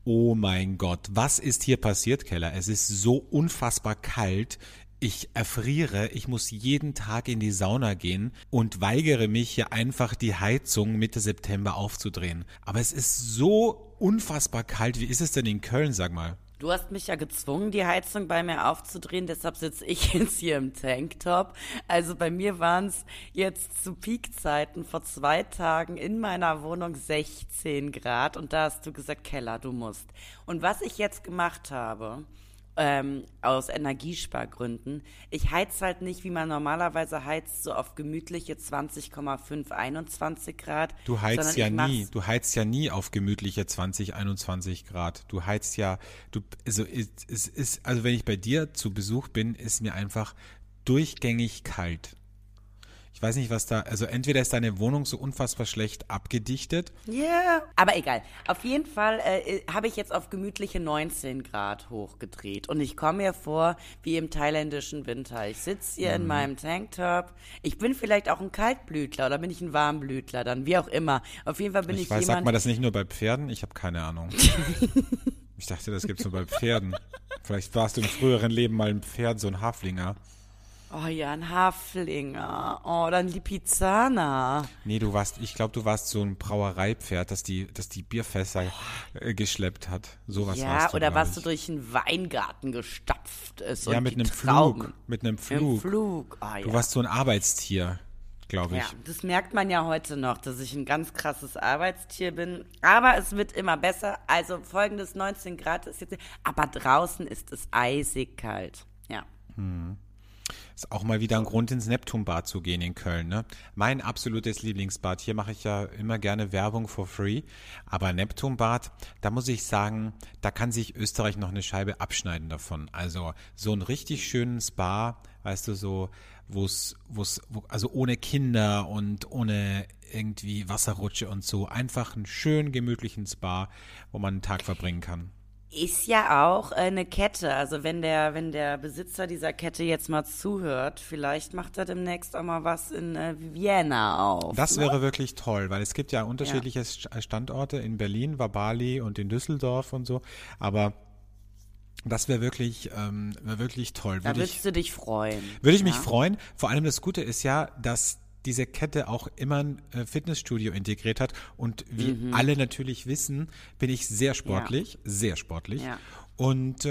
Oh mein Gott, was ist hier passiert, Keller? Es ist so unfassbar kalt. Ich erfriere, ich muss jeden Tag in die Sauna gehen und weigere mich hier einfach die Heizung Mitte September aufzudrehen. Aber es ist so unfassbar kalt. Wie ist es denn in Köln, sag mal? Du hast mich ja gezwungen, die Heizung bei mir aufzudrehen, deshalb sitze ich jetzt hier im Tanktop. Also bei mir waren es jetzt zu Peakzeiten vor 2 Tagen in meiner Wohnung 16 Grad und da hast du gesagt, Keller, du musst. Und was ich jetzt gemacht habe, aus Energiespargründen, ich heiz halt nicht, wie man normalerweise heizt, so auf gemütliche 20,5, 21 Grad. Du heizt ja nie auf gemütliche 20, 21 Grad. Du heizt ja, also wenn ich bei dir zu Besuch bin, ist mir einfach durchgängig kalt. Ich weiß nicht, also entweder ist deine Wohnung so unfassbar schlecht abgedichtet. Ja, yeah. Aber egal. Auf jeden Fall habe ich jetzt auf gemütliche 19 Grad hochgedreht. Und ich komme mir vor wie im thailändischen Winter. Ich sitze hier in meinem Tanktop. Ich bin vielleicht auch ein Kaltblütler oder bin ich ein Warmblütler dann, wie auch immer. Auf jeden Fall bin ich jemand... Sagt man das nicht nur bei Pferden? Ich habe keine Ahnung. Ich dachte, das gibt's nur bei Pferden. Vielleicht warst du im früheren Leben mal ein Pferd, so ein Haflinger. Oh ja, ein Haflinger. Oh, oder ein Lipizzaner. Nee, ich glaube, du warst so ein Brauereipferd, das die Bierfässer geschleppt hat. Sowas ja, warst du, oder was du durch einen Weingarten gestapft ist. Ja, und mit einem Trauben. Flug. Mit einem Flug. Oh, ja. Du warst so ein Arbeitstier, glaube ich. Ja, das merkt man ja heute noch, dass ich ein ganz krasses Arbeitstier bin. Aber es wird immer besser. Also folgendes 19 Grad ist jetzt, aber draußen ist es eisig kalt. Ja. Ist auch mal wieder ein Grund, ins Neptunbad zu gehen in Köln, ne? Mein absolutes Lieblingsbad. Hier mache ich ja immer gerne Werbung for free. Aber Neptunbad, da muss ich sagen, da kann sich Österreich noch eine Scheibe abschneiden davon. Also so einen richtig schönen Spa, weißt du, so, also ohne Kinder und ohne irgendwie Wasserrutsche und so. Einfach einen schönen, gemütlichen Spa, wo man einen Tag verbringen kann. Ist ja auch eine Kette, also wenn der Besitzer dieser Kette jetzt mal zuhört, vielleicht macht er demnächst auch mal was in Vienna auf. Das wäre wirklich toll, weil es gibt ja unterschiedliche Standorte in Berlin, Wabali und in Düsseldorf und so, aber das wäre wirklich toll. Da würdest du dich freuen. Würde ich mich freuen, vor allem das Gute ist ja, dass diese Kette auch immer ein Fitnessstudio integriert hat und wie alle natürlich wissen, bin ich sehr sportlich. Ja. Und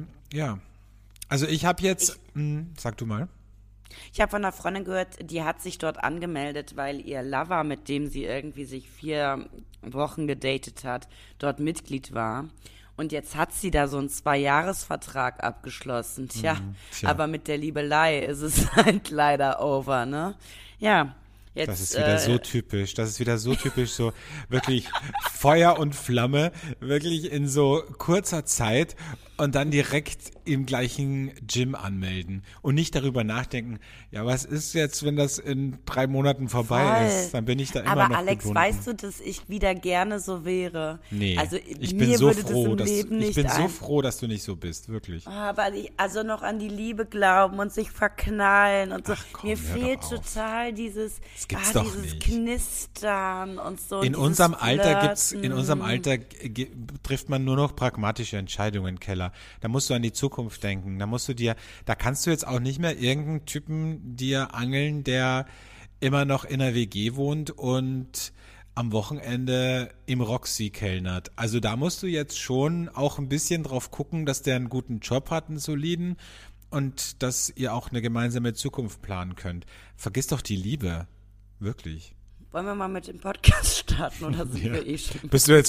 also ich habe jetzt, sag du mal. Ich habe von einer Freundin gehört, die hat sich dort angemeldet, weil ihr Lover, mit dem sie irgendwie sich 4 Wochen gedatet hat, dort Mitglied war. Und jetzt hat sie da so einen 2-Jahres-Vertrag abgeschlossen. Tja, aber mit der Liebelei ist es halt leider over, ne? Ja, jetzt. Das ist wieder so typisch. Das ist wieder so typisch, so wirklich Feuer und Flamme, wirklich in so kurzer Zeit und dann direkt im gleichen Gym anmelden und nicht darüber nachdenken, ja, was ist jetzt, wenn das in 3 Monaten vorbei ist? Dann bin ich da immer noch Aber Alex, gebunden. weißt du, dass ich wieder gerne so wäre? Nee, also ich mir bin so würde froh, das im Leben nicht ich bin so froh, dass du nicht so bist, wirklich. Aber also noch an die Liebe glauben und sich verknallen und so. Ach komm, mir hör fehlt doch auf. total dieses doch dieses nicht. Knistern und so. In dieses unserem Alter Flirten. trifft man nur noch pragmatische Entscheidungen, Keller. Da musst du an die Zukunft denken. Da kannst du jetzt auch nicht mehr irgendeinen Typen dir angeln, der immer noch in einer WG wohnt und am Wochenende im Roxy kellnert. Also da musst du jetzt schon auch ein bisschen drauf gucken, dass der einen guten Job hat, einen soliden, und dass ihr auch eine gemeinsame Zukunft planen könnt. Vergiss doch die Liebe. Wirklich. Wollen wir mal mit dem Podcast starten oder sind wir eh schon?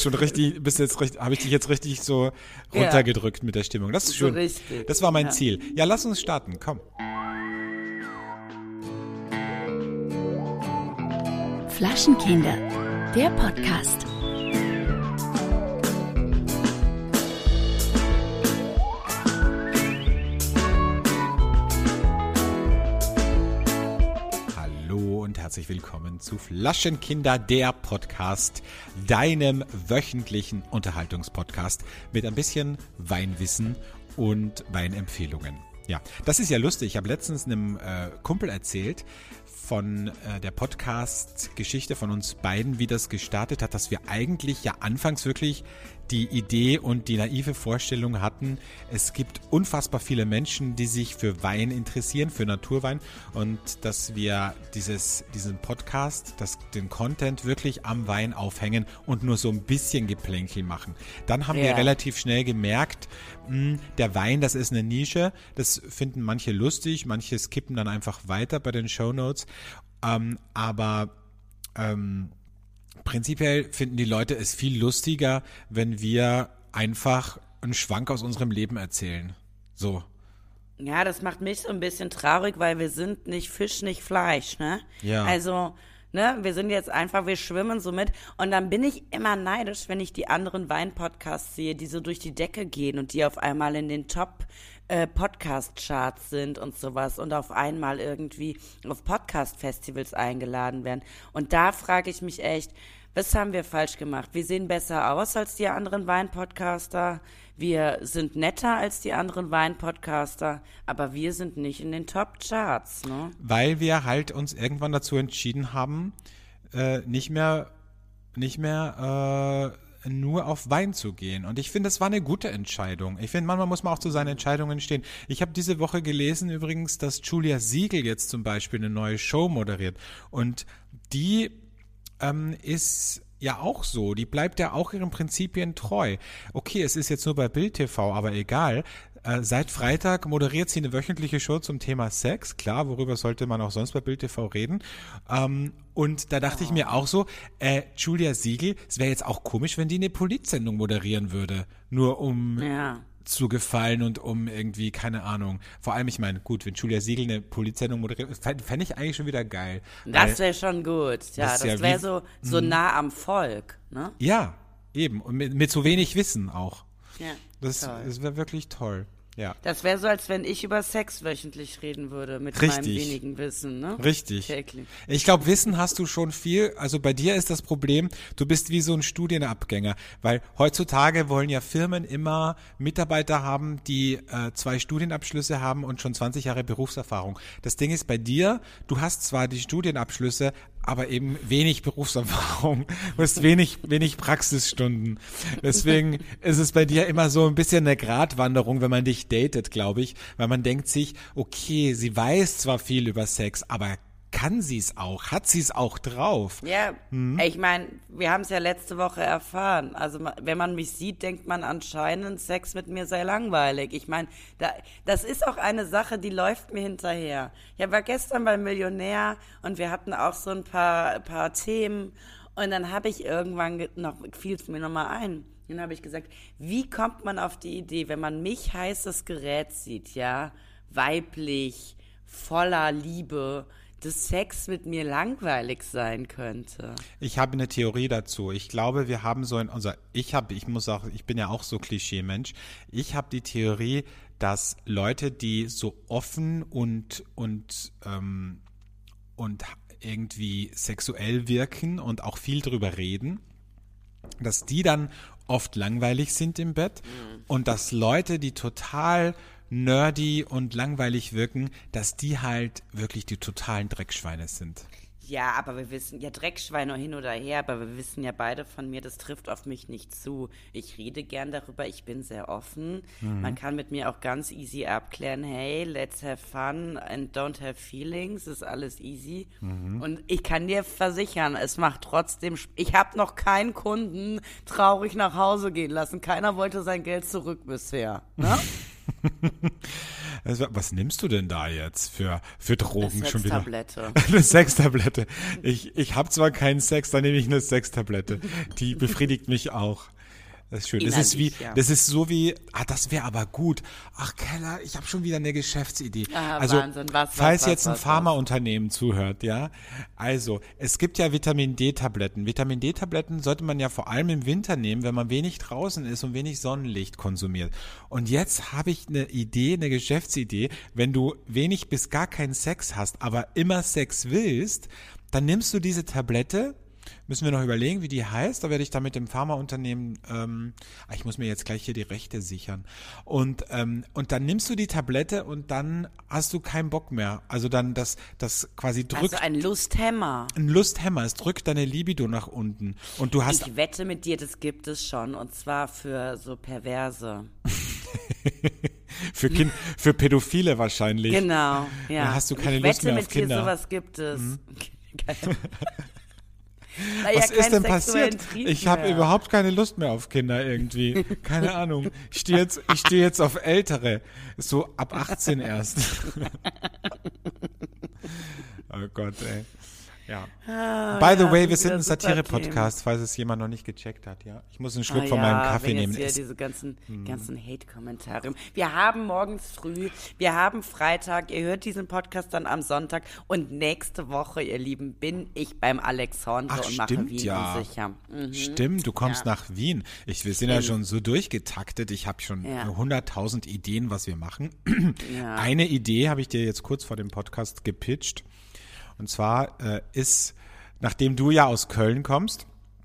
Habe ich dich jetzt richtig so runtergedrückt mit der Stimmung. Das ist schön. So richtig. Das war mein Ziel. Ja, lass uns starten. Komm. Flaschenkinder, der Podcast. Hallo und herzlich willkommen zu Flaschenkinder, der Podcast, deinem wöchentlichen Unterhaltungspodcast mit ein bisschen Weinwissen und Weinempfehlungen. Ja, das ist ja lustig. Ich habe letztens einem Kumpel erzählt, von der Podcast-Geschichte von uns beiden, wie das gestartet hat, dass wir eigentlich ja anfangs wirklich die Idee und die naive Vorstellung hatten, es gibt unfassbar viele Menschen, die sich für Wein interessieren, für Naturwein, und dass wir diesen Podcast, den Content wirklich am Wein aufhängen und nur so ein bisschen Geplänkel machen. Dann haben wir relativ schnell gemerkt, der Wein, das ist eine Nische, das finden manche lustig, manche skippen dann einfach weiter bei den Shownotes, aber prinzipiell finden die Leute es viel lustiger, wenn wir einfach einen Schwank aus unserem Leben erzählen. So. Ja, das macht mich so ein bisschen traurig, weil wir sind nicht Fisch, nicht Fleisch, ne? Ja. Also, ne, wir sind jetzt einfach, wir schwimmen so mit. Und dann bin ich immer neidisch, wenn ich die anderen Wein-Podcasts sehe, die so durch die Decke gehen und die auf einmal in den Top Podcast-Charts sind und sowas und auf einmal irgendwie auf Podcast-Festivals eingeladen werden. Und da frage ich mich echt, was haben wir falsch gemacht? Wir sehen besser aus als die anderen Wein-Podcaster, wir sind netter als die anderen Wein-Podcaster, aber wir sind nicht in den Top-Charts, ne? Weil wir halt uns irgendwann dazu entschieden haben, nicht mehr nur auf Wein zu gehen. Und ich finde, das war eine gute Entscheidung. Ich finde, manchmal muss man auch zu seinen Entscheidungen stehen. Ich habe diese Woche gelesen übrigens, dass Julia Siegel jetzt zum Beispiel eine neue Show moderiert. Und die ist ja auch so. Die bleibt ja auch ihren Prinzipien treu. Okay, es ist jetzt nur bei Bild TV, aber egal. Seit Freitag moderiert sie eine wöchentliche Show zum Thema Sex. Klar, worüber sollte man auch sonst bei Bild TV reden? Und da dachte ich mir auch so, Julia Siegel, es wäre jetzt auch komisch, wenn die eine Politsendung moderieren würde. Nur um zu gefallen und um irgendwie, keine Ahnung. Vor allem, ich meine, gut, wenn Julia Siegel eine Politsendung moderiert, fände ich eigentlich schon wieder geil. Das wäre schon gut. Ja, das wäre so nah am Volk, ne? Ja, eben. Und mit so wenig Wissen auch. Ja. Das wäre wirklich toll. Ja. Das wäre so, als wenn ich über Sex wöchentlich reden würde, mit meinem wenigen Wissen, ne? Richtig. Täglich. Ich glaube, Wissen hast du schon viel. Also bei dir ist das Problem, du bist wie so ein Studienabgänger, weil heutzutage wollen ja Firmen immer Mitarbeiter haben, die 2 Studienabschlüsse haben und schon 20 Jahre Berufserfahrung. Das Ding ist bei dir, du hast zwar die Studienabschlüsse, aber eben wenig Berufserfahrung, du hast wenig Praxisstunden. Deswegen ist es bei dir immer so ein bisschen eine Gratwanderung, wenn man dich datet, glaube ich, weil man denkt sich, okay, sie weiß zwar viel über Sex, aber kann sie es auch? Hat sie es auch drauf? Ja, ich meine, wir haben es ja letzte Woche erfahren. Also wenn man mich sieht, denkt man anscheinend, Sex mit mir sei langweilig. Ich meine, das ist auch eine Sache, die läuft mir hinterher. Ich war gestern beim Millionär und wir hatten auch so ein paar Themen und dann habe ich irgendwann fiel es mir nochmal ein. Dann habe ich gesagt, wie kommt man auf die Idee, wenn man mich heißes Gerät sieht, ja, weiblich, voller Liebe, dass Sex mit mir langweilig sein könnte. Ich habe eine Theorie dazu. Ich glaube, wir haben ich bin ja auch so Klischee-Mensch. Ich habe die Theorie, dass Leute, die so offen und irgendwie sexuell wirken und auch viel drüber reden, dass die dann oft langweilig sind im Bett und dass Leute, die total nerdy und langweilig wirken, dass die halt wirklich die totalen Dreckschweine sind. Ja, aber wir wissen, ja, Dreckschweine hin oder her, aber wir wissen ja beide von mir, das trifft auf mich nicht zu. Ich rede gern darüber, ich bin sehr offen. Man kann mit mir auch ganz easy abklären, hey, let's have fun and don't have feelings, ist alles easy. Und ich kann dir versichern, es macht trotzdem, ich habe noch keinen Kunden traurig nach Hause gehen lassen. Keiner wollte sein Geld zurück bisher, ne? Was nimmst du denn da jetzt für Drogen schon wieder? Sextablette. Eine Sextablette. Ich habe zwar keinen Sex, dann nehme ich eine Sextablette. Die befriedigt mich auch. Das ist schön. Das ist so wie, das wäre aber gut. Ach Keller, ich habe schon wieder eine Geschäftsidee. Also, Wahnsinn. Falls jetzt ein Pharmaunternehmen zuhört, ja. Also, es gibt ja Vitamin D-Tabletten. Vitamin D-Tabletten sollte man ja vor allem im Winter nehmen, wenn man wenig draußen ist und wenig Sonnenlicht konsumiert. Und jetzt habe ich eine Geschäftsidee. Wenn du wenig bis gar keinen Sex hast, aber immer Sex willst, dann nimmst du diese Tablette Müssen wir noch überlegen, wie die heißt. Da werde ich dann mit dem Pharmaunternehmen, ich muss mir jetzt gleich hier die Rechte sichern. Und dann nimmst du die Tablette und dann hast du keinen Bock mehr. Also dann das quasi drückt. Also ein Lusthemmer. Ein Lusthemmer, es drückt deine Libido nach unten. Und du hast. Ich wette mit dir, das gibt es schon. Und zwar für so Perverse. Für Pädophile wahrscheinlich. Genau, ja. Dann hast du keine Lust mehr auf Kinder. Ich wette mit dir, sowas gibt es. Was ist denn passiert? Ich habe überhaupt keine Lust mehr auf Kinder irgendwie. Keine Ahnung. Ich stehe jetzt auf Ältere. So ab 18 erst. Oh Gott, ey. Ja. By the way, wir sind ein Satire-Podcast, falls es jemand noch nicht gecheckt hat, ja. Ich muss einen Schluck von meinem Kaffee nehmen. Jetzt hier diese ganzen Hate-Kommentare. Wir haben morgens früh, wir haben Freitag, ihr hört diesen Podcast dann am Sonntag und nächste Woche, ihr Lieben, bin ich beim Alexandre und mache Wien unsicher. Stimmt, du kommst nach Wien. Wir sind ja schon so durchgetaktet. Ich habe schon 100.000 Ideen, was wir machen. Eine Idee habe ich dir jetzt kurz vor dem Podcast gepitcht. Und zwar ist, nachdem du ja aus Köln kommst,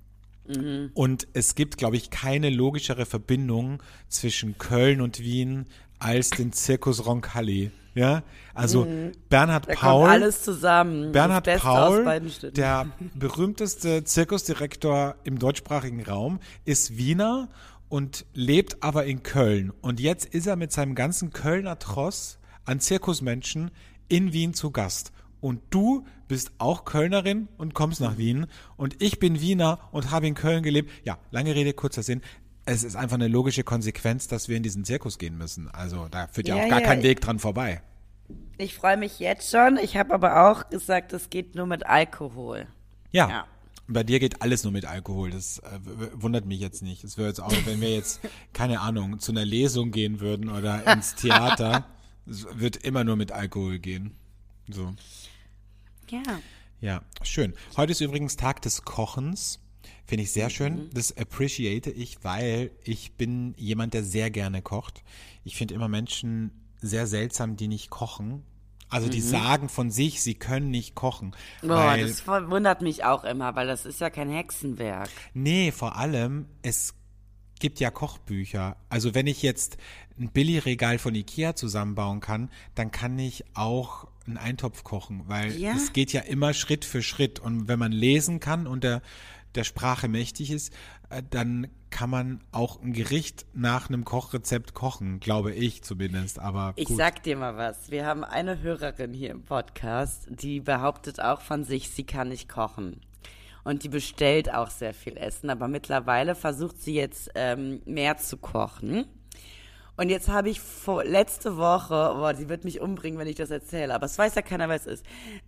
und es gibt, glaube ich, keine logischere Verbindung zwischen Köln und Wien als den Zirkus Roncalli. Ja, also Bernhard da Paul, kommt alles zusammen. Bernhard Paul, der berühmteste Zirkusdirektor im deutschsprachigen Raum, ist Wiener und lebt aber in Köln. Und jetzt ist er mit seinem ganzen Kölner Tross an Zirkusmenschen in Wien zu Gast. Und du bist auch Kölnerin und kommst nach Wien. Und ich bin Wiener und habe in Köln gelebt. Ja, lange Rede, kurzer Sinn. Es ist einfach eine logische Konsequenz, dass wir in diesen Zirkus gehen müssen. Also da führt ja auch gar kein Weg dran vorbei. Ich freue mich jetzt schon. Ich habe aber auch gesagt, es geht nur mit Alkohol. Ja. Bei dir geht alles nur mit Alkohol. Das wundert mich jetzt nicht. Es wäre jetzt auch, wenn wir jetzt, keine Ahnung, zu einer Lesung gehen würden oder ins Theater, es wird immer nur mit Alkohol gehen. So. Ja. Ja, schön. Heute ist übrigens Tag des Kochens. Finde ich sehr schön. Das appreciate ich, weil ich bin jemand, der sehr gerne kocht. Ich finde immer Menschen sehr seltsam, die nicht kochen. Also die sagen von sich, sie können nicht kochen. Das wundert mich auch immer, weil das ist ja kein Hexenwerk. Nee, vor allem, es gibt ja Kochbücher. Also wenn ich jetzt ein Billigregal von Ikea zusammenbauen kann, dann kann ich auch einen Eintopf kochen, weil es geht ja immer Schritt für Schritt. Und wenn man lesen kann und der Sprache mächtig ist, dann kann man auch ein Gericht nach einem Kochrezept kochen, glaube ich zumindest. Aber gut. Ich sag dir mal was. Wir haben eine Hörerin hier im Podcast, die behauptet auch von sich, sie kann nicht kochen. Und die bestellt auch sehr viel Essen. Aber mittlerweile versucht sie jetzt mehr zu kochen. Und jetzt habe ich letzte Woche, sie wird mich umbringen, wenn ich das erzähle, aber es weiß ja keiner, wer es ist,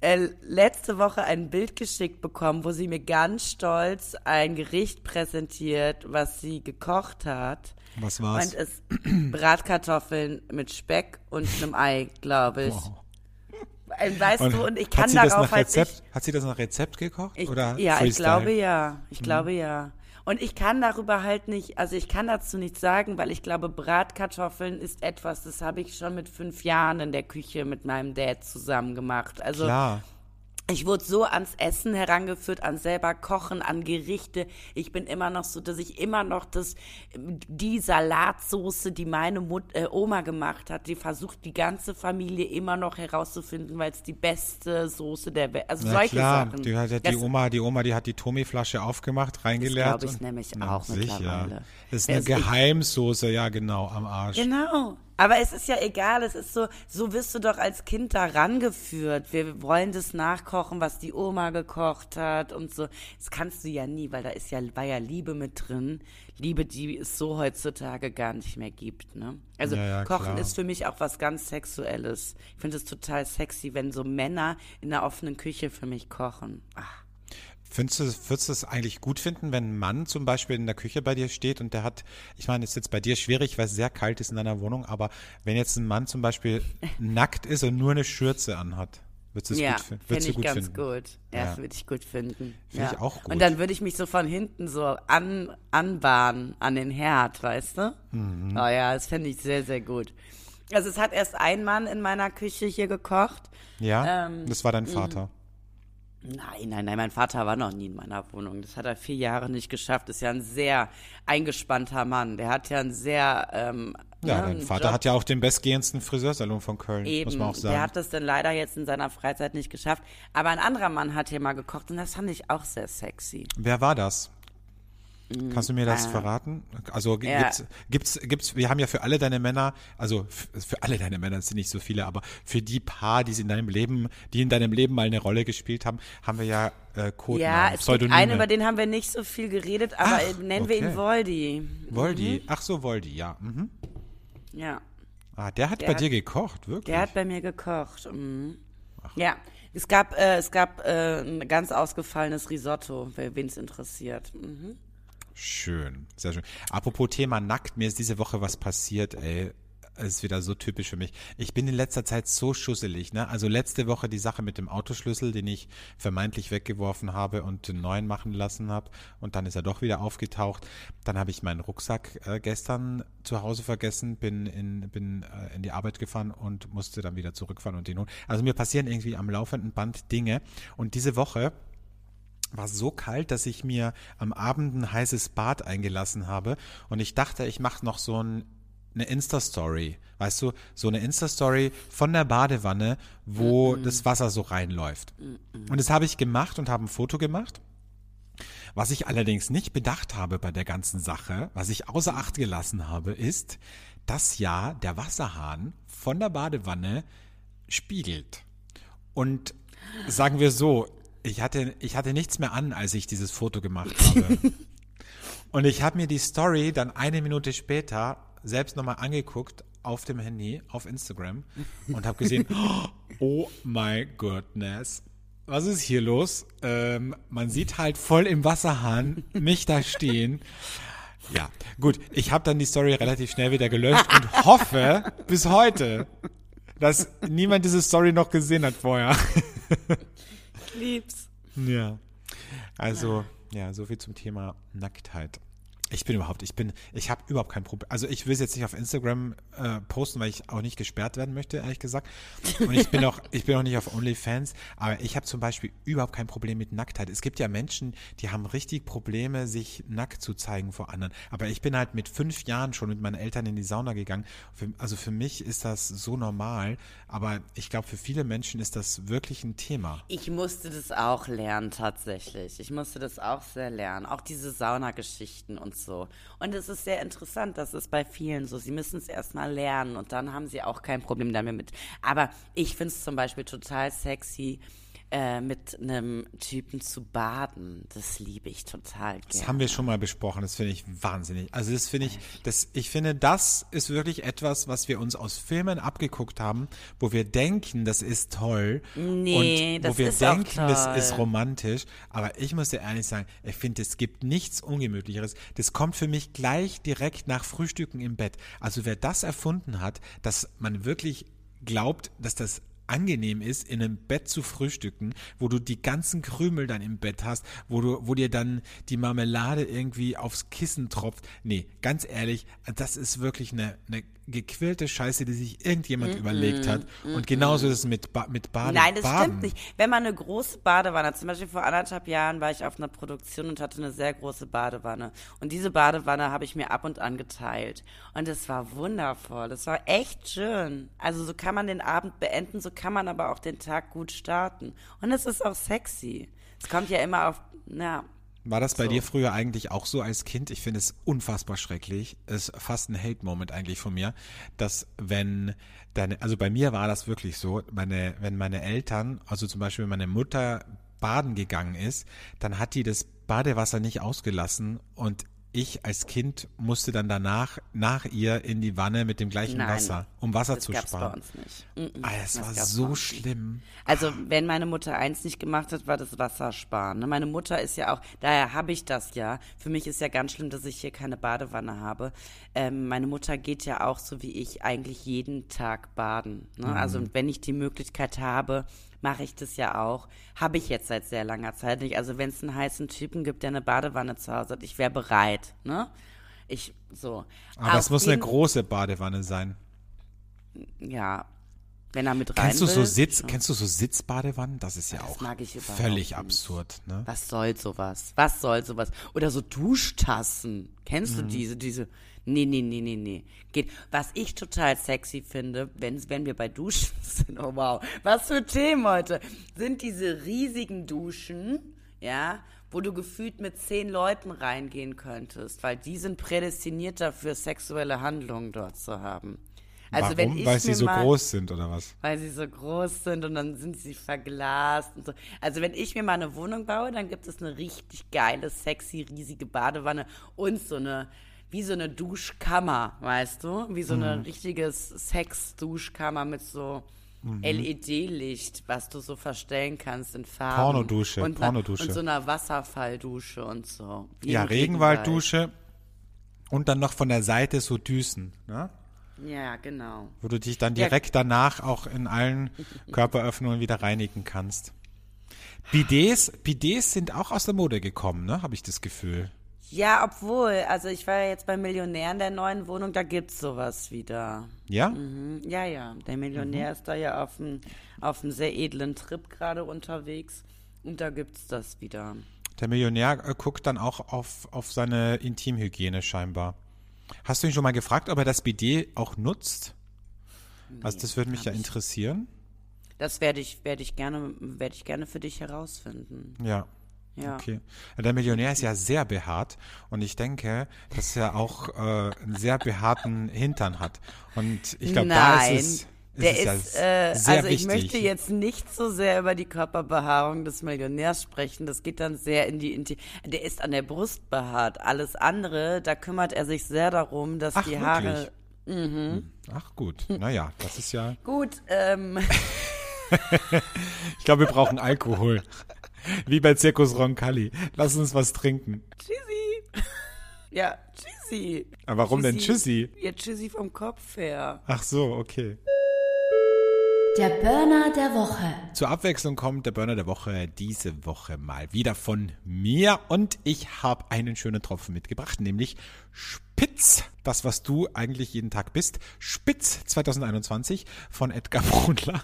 letzte Woche ein Bild geschickt bekommen, wo sie mir ganz stolz ein Gericht präsentiert, was sie gekocht hat. Was war's? Und es Bratkartoffeln mit Speck und einem Ei, glaube ich. Wow. Weißt du, und ich kann darauf Hat sie das nach Rezept gekocht? Oder ja, Freestyle? Ich glaube ja. Ich glaube ja. Und ich kann darüber halt nicht, also ich kann dazu nichts sagen, weil ich glaube, Bratkartoffeln ist etwas, das habe ich schon mit 5 Jahren in der Küche mit meinem Dad zusammen gemacht. Also klar. Ich wurde so ans Essen herangeführt, an selber Kochen, an Gerichte. Ich bin immer noch so, dass ich immer noch die Salatsoße, die meine Oma gemacht hat, die versucht die ganze Familie immer noch herauszufinden, weil es die beste Soße der Welt, also solche Sachen. Die hat die Tomi-Flasche aufgemacht, reingeleert. Das glaube ich nämlich auch mittlerweile. Das ist eine Geheimsoße, ja genau, am Arsch. Genau. Aber es ist ja egal, es ist so wirst du doch als Kind da rangeführt. Wir wollen das nachkochen, was die Oma gekocht hat und so. Das kannst du ja nie, weil war ja Liebe mit drin. Liebe, die es so heutzutage gar nicht mehr gibt, ne? Also Kochen ist für mich auch was ganz Sexuelles. Ich finde es total sexy, wenn so Männer in der offenen Küche für mich kochen. Ach. Würdest du es eigentlich gut finden, wenn ein Mann zum Beispiel in der Küche bei dir steht und der hat, ich meine, es ist jetzt bei dir schwierig, weil es sehr kalt ist in deiner Wohnung, aber wenn jetzt ein Mann zum Beispiel nackt ist und nur eine Schürze anhat, würdest du es gut finden? Finde ich ganz gut. Ja, würde ich gut finden. Finde ich auch gut. Und dann würde ich mich so von hinten so anbahnen an den Herd, weißt du? Mhm. Oh ja, das fände ich sehr, sehr gut. Also es hat erst ein Mann in meiner Küche hier gekocht. Ja, das war dein Vater. Nein, mein Vater war noch nie in meiner Wohnung. Das hat er 4 Jahre nicht geschafft. Ist ja ein sehr eingespannter Mann. Der hat ja einen sehr, Ja, dein Vater hat ja auch den bestgehendsten Friseursalon von Köln, muss man auch sagen. Der hat das dann leider jetzt in seiner Freizeit nicht geschafft. Aber ein anderer Mann hat hier mal gekocht und das fand ich auch sehr sexy. Wer war das? Kannst du mir das verraten? Also gibt's, wir haben ja für alle deine Männer, also für alle deine Männer, es sind nicht so viele, aber für die paar, die in deinem Leben mal eine Rolle gespielt haben, haben wir ja Codenamen, Ja, es gibt Pseudonyme. einen, über den haben wir nicht so viel geredet, aber nennen wir ihn Voldy. Voldy, ach so, Voldy, ja. Mhm. Ja. Ah, der hat bei dir gekocht, wirklich? Der hat bei mir gekocht. Ja, es gab ein ganz ausgefallenes Risotto, wen es interessiert. Schön, sehr schön. Apropos Thema nackt, mir ist diese Woche was passiert, ey. Es ist wieder so typisch für mich. Ich bin in letzter Zeit so schusselig, ne? Also letzte Woche die Sache mit dem Autoschlüssel, den ich vermeintlich weggeworfen habe und einen neuen machen lassen habe. Und dann ist er doch wieder aufgetaucht. Dann habe ich meinen Rucksack gestern zu Hause vergessen, bin in die Arbeit gefahren und musste dann wieder zurückfahren und den holen. Also mir passieren irgendwie am laufenden Band Dinge. Und diese Woche war so kalt, dass ich mir am Abend ein heißes Bad eingelassen habe. Und ich dachte, ich mache noch so eine Insta-Story, weißt du, so eine Insta-Story von der Badewanne, wo das Wasser so reinläuft. Und das habe ich gemacht und habe ein Foto gemacht. Was ich allerdings nicht bedacht habe bei der ganzen Sache, was ich außer Acht gelassen habe, ist, dass ja der Wasserhahn von der Badewanne spiegelt. Und sagen wir so, ich hatte nichts mehr an, als ich dieses Foto gemacht habe. Und ich habe mir die Story dann 1 Minute später selbst nochmal angeguckt auf dem Handy, auf Instagram und habe gesehen, oh my goodness, was ist hier los? Man sieht halt voll im Wasserhahn mich da stehen. Ja, gut, ich habe dann die Story relativ schnell wieder gelöscht und hoffe bis heute, dass niemand diese Story noch gesehen hat vorher. Lieb's. Ja, also, ja, so viel zum Thema Nacktheit. Ich habe überhaupt kein Problem. Also ich will es jetzt nicht auf Instagram posten, weil ich auch nicht gesperrt werden möchte, ehrlich gesagt. Und ich bin auch nicht auf OnlyFans, aber ich habe zum Beispiel überhaupt kein Problem mit Nacktheit. Es gibt ja Menschen, die haben richtig Probleme, sich nackt zu zeigen vor anderen. Aber ich bin halt mit 5 Jahren schon mit meinen Eltern in die Sauna gegangen. Also für mich ist das so normal, aber ich glaube, für viele Menschen ist das wirklich ein Thema. Ich musste das auch lernen, tatsächlich. Ich musste das auch sehr lernen. Auch diese Saunageschichten und so. Und es ist sehr interessant, das ist bei vielen so. Sie müssen es erstmal lernen und dann haben sie auch kein Problem damit. Aber ich finde es zum Beispiel total sexy, mit einem Typen zu baden. Das liebe ich total gerne. Das haben wir schon mal besprochen, das finde ich wahnsinnig. Also ich finde, das ist wirklich etwas, was wir uns aus Filmen abgeguckt haben, wo wir denken, das ist toll. Nee, und das wo wir ist auch denken, toll. das ist romantisch. Aber ich muss dir ehrlich sagen, ich finde, es gibt nichts Ungemütlicheres. Das kommt für mich gleich direkt nach Frühstücken im Bett. Also wer das erfunden hat, dass man wirklich glaubt, dass das angenehm ist, in einem Bett zu frühstücken, wo du die ganzen Krümel dann im Bett hast, wo dir dann die Marmelade irgendwie aufs Kissen tropft. Nee, ganz ehrlich, das ist wirklich eine gequirlte Scheiße, die sich irgendjemand überlegt hat. Und genauso ist es mit Baden. Nein, das stimmt nicht. Wenn man eine große Badewanne hat, zum Beispiel vor 1,5 Jahren war ich auf einer Produktion und hatte eine sehr große Badewanne. Und diese Badewanne habe ich mir ab und an geteilt. Und es war wundervoll. Das war echt schön. Also so kann man den Abend beenden, so kann man aber auch den Tag gut starten. Und es ist auch sexy. Es kommt ja immer auf, War das bei dir früher eigentlich auch so als Kind? Ich finde es unfassbar schrecklich. Es ist fast ein Hate-Moment eigentlich von mir, dass also bei mir war das wirklich so, wenn meine Eltern, also zum Beispiel meine Mutter baden gegangen ist, dann hat die das Badewasser nicht ausgelassen und ich als Kind musste dann danach nach ihr in die Wanne mit dem gleichen Wasser, um Wasser zu sparen. Das gab's bei uns nicht. Es war so schlimm. Also wenn meine Mutter eins nicht gemacht hat, war das Wassersparen. Ne? Meine Mutter ist ja auch, daher habe ich das ja. Für mich ist ja ganz schlimm, dass ich hier keine Badewanne habe. Meine Mutter geht ja auch so wie ich eigentlich jeden Tag baden. Ne? Also wenn ich die Möglichkeit habe, mache ich das ja auch. Habe ich jetzt seit sehr langer Zeit nicht. Also wenn es einen heißen Typen gibt, der eine Badewanne zu Hause hat, ich wäre bereit. Ne? Aber es muss eine große Badewanne sein. Ja. wenn er mit rein Kennst du will. Kennst du so Sitzbadewannen? Das ist ja Das auch mag ich überhaupt völlig nicht. absurd, ne? Was soll sowas? Was soll sowas? Oder so Duschtassen. Kennst du diese? Nee. Geht. Was ich total sexy finde, wenn wir bei Duschen sind, oh wow, was für Themen heute, sind diese riesigen Duschen, ja, wo du gefühlt mit 10 Leuten reingehen könntest, weil die sind prädestiniert dafür, sexuelle Handlungen dort zu haben. Also Warum? wenn ich Weil sie mir so mal, groß sind oder was? weil sie so groß sind und dann sind sie verglast und so. Also wenn ich mir mal eine Wohnung baue, dann gibt es eine richtig geile, sexy, riesige Badewanne und wie so eine Duschkammer, weißt du? Wie so eine richtige Sex-Duschkammer mit so LED-Licht, was du so verstellen kannst in Farben. Pornodusche. Und so einer Wasserfalldusche und so. Wie Ja, im Regenwalddusche und dann noch von der Seite so Düsen, ne? Ja, genau. Wo du dich dann direkt danach auch in allen Körperöffnungen wieder reinigen kannst. Bidets sind auch aus der Mode gekommen, ne? Habe ich das Gefühl. Ja, obwohl, also ich war ja jetzt bei Millionär in der neuen Wohnung, da gibt's sowas wieder. Ja? Ja, der Millionär ist da ja auf einem sehr edlen Trip gerade unterwegs und da gibt's das wieder. Der Millionär guckt dann auch auf seine Intimhygiene scheinbar. Hast du ihn schon mal gefragt, ob er das Bidet auch nutzt? Also das würde mich ja interessieren. Das werde ich gerne für dich herausfinden. Ja. Ja. Okay. Der Millionär ist ja sehr behaart und ich denke, dass er auch einen sehr behaarten Hintern hat. Und ich glaube, da ist es sehr also ich wichtig. möchte jetzt nicht so sehr über die Körperbehaarung des Millionärs sprechen. Das geht dann sehr in die der ist an der Brust behaart. Alles andere, da kümmert er sich sehr darum, dass die Haare. Ach gut, naja, das ist ja. Gut, Ich glaube, wir brauchen Alkohol. Wie bei Zirkus Roncalli. Lass uns was trinken. Tschüssi. Ja, tschüssi. Aber warum denn Tschüssi? Ja, tschüssi vom Kopf her. Ach so, okay. Der Burner der Woche. Zur Abwechslung kommt der Burner der Woche diese Woche mal wieder von mir und ich habe einen schönen Tropfen mitgebracht, nämlich Spitz, das was du eigentlich jeden Tag bist. Spitz 2021 von Edgar Brudler.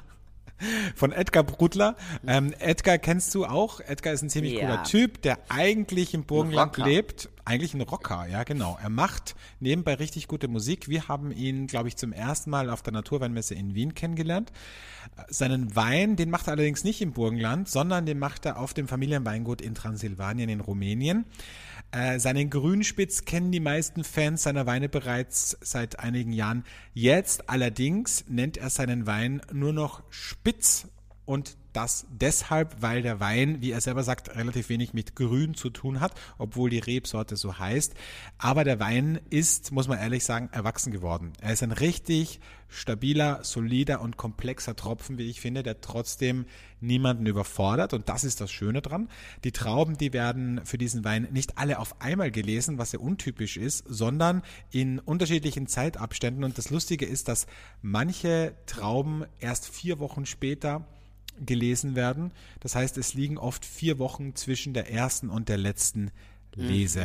Edgar kennst du auch. Edgar ist ein ziemlich cooler Typ, der eigentlich im Burgenland lebt. Eigentlich ein Rocker, ja genau. Er macht nebenbei richtig gute Musik. Wir haben ihn, glaube ich, zum ersten Mal auf der Naturweinmesse in Wien kennengelernt. Seinen Wein, den macht er allerdings nicht im Burgenland, sondern den macht er auf dem Familienweingut in Transsilvanien in Rumänien. Seinen Grünspitz kennen die meisten Fans seiner Weine bereits seit einigen Jahren. Jetzt allerdings nennt er seinen Wein nur noch Spitz und das deshalb, weil der Wein, wie er selber sagt, relativ wenig mit Grün zu tun hat, obwohl die Rebsorte so heißt. Aber der Wein ist, muss man ehrlich sagen, erwachsen geworden. Er ist ein richtig stabiler, solider und komplexer Tropfen, wie ich finde, der trotzdem niemanden überfordert. Und das ist das Schöne dran. Die Trauben, die werden für diesen Wein nicht alle auf einmal gelesen, was ja untypisch ist, sondern in unterschiedlichen Zeitabständen. Und das Lustige ist, dass manche Trauben erst 4 Wochen später gelesen werden. Das heißt, es liegen oft 4 Wochen zwischen der ersten und der letzten Lese.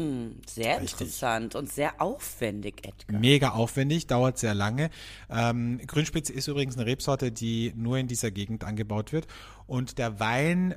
Sehr interessant und sehr aufwendig, Edgar. Mega aufwendig, dauert sehr lange. Grünspitze ist übrigens eine Rebsorte, die nur in dieser Gegend angebaut wird. Und der Wein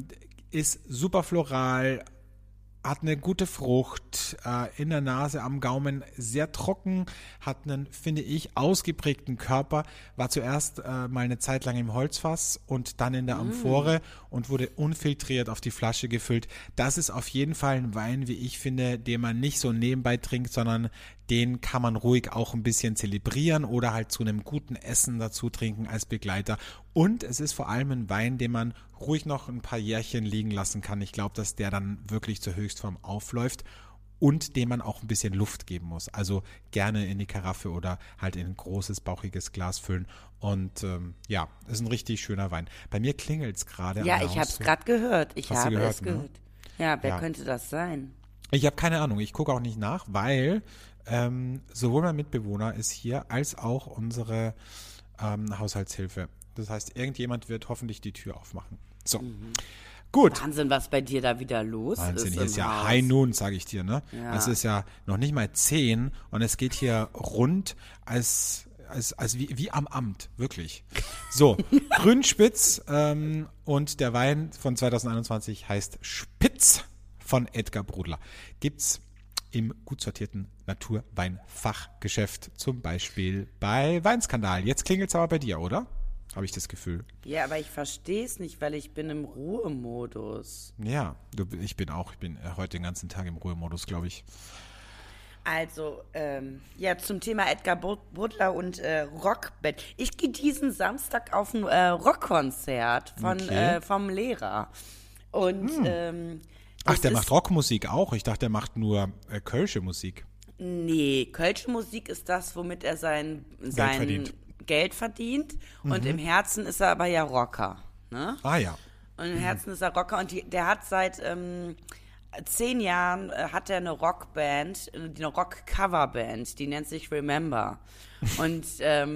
ist super floral, hat eine gute Frucht, in der Nase, am Gaumen sehr trocken, hat einen, finde ich, ausgeprägten Körper, war zuerst mal eine Zeit lang im Holzfass und dann in der Amphore und wurde unfiltriert auf die Flasche gefüllt. Das ist auf jeden Fall ein Wein, wie ich finde, den man nicht so nebenbei trinkt, sondern den kann man ruhig auch ein bisschen zelebrieren oder halt zu einem guten Essen dazu trinken als Begleiter. Und es ist vor allem ein Wein, den man ruhig noch ein paar Jährchen liegen lassen kann. Ich glaube, dass der dann wirklich zur Höchstform aufläuft und dem man auch ein bisschen Luft geben muss. Also gerne in die Karaffe oder halt in ein großes, bauchiges Glas füllen. Und ja, ist ein richtig schöner Wein. Bei mir klingelt es gerade. Ja, ich habe es gerade gehört. Hast du gehört, ne? Gehört. Ja, wer könnte das sein? Ich habe keine Ahnung. Ich gucke auch nicht nach, weil sowohl mein Mitbewohner ist hier, als auch unsere Haushaltshilfe. Das heißt, irgendjemand wird hoffentlich die Tür aufmachen. So, gut. Wahnsinn, was bei dir da wieder los Wahnsinn, ist. hier ist ja Haus. High Noon, sage ich dir, ne? Ja. Es ist ja noch nicht mal 10 und es geht hier rund, als als wie am Amt, wirklich. So, Grünspitz und der Wein von 2021 heißt Spitz von Edgar Brudler. Gibt's im gut sortierten Naturweinfachgeschäft, zum Beispiel bei Weinskandal. Jetzt klingelt's aber bei dir, oder? Habe ich das Gefühl. Ja, aber ich verstehe es nicht, weil ich bin im Ruhemodus. Ja, ich bin heute den ganzen Tag im Ruhemodus, glaube ich. Also, ja, zum Thema Edgar Brudler und Rockband. Ich gehe diesen Samstag auf ein Rockkonzert vom Lehrer. Und, Ach, der macht Rockmusik auch? Ich dachte, der macht nur kölsche Musik. Nee, kölsche Musik ist das, womit er sein Geld verdient. Und im Herzen ist er aber ja Rocker. Ne? Ah ja. Und im Herzen ist er Rocker. Und der hat seit 10 Jahren hat er eine Rockband, eine Rock-Coverband, die nennt sich Remember. Und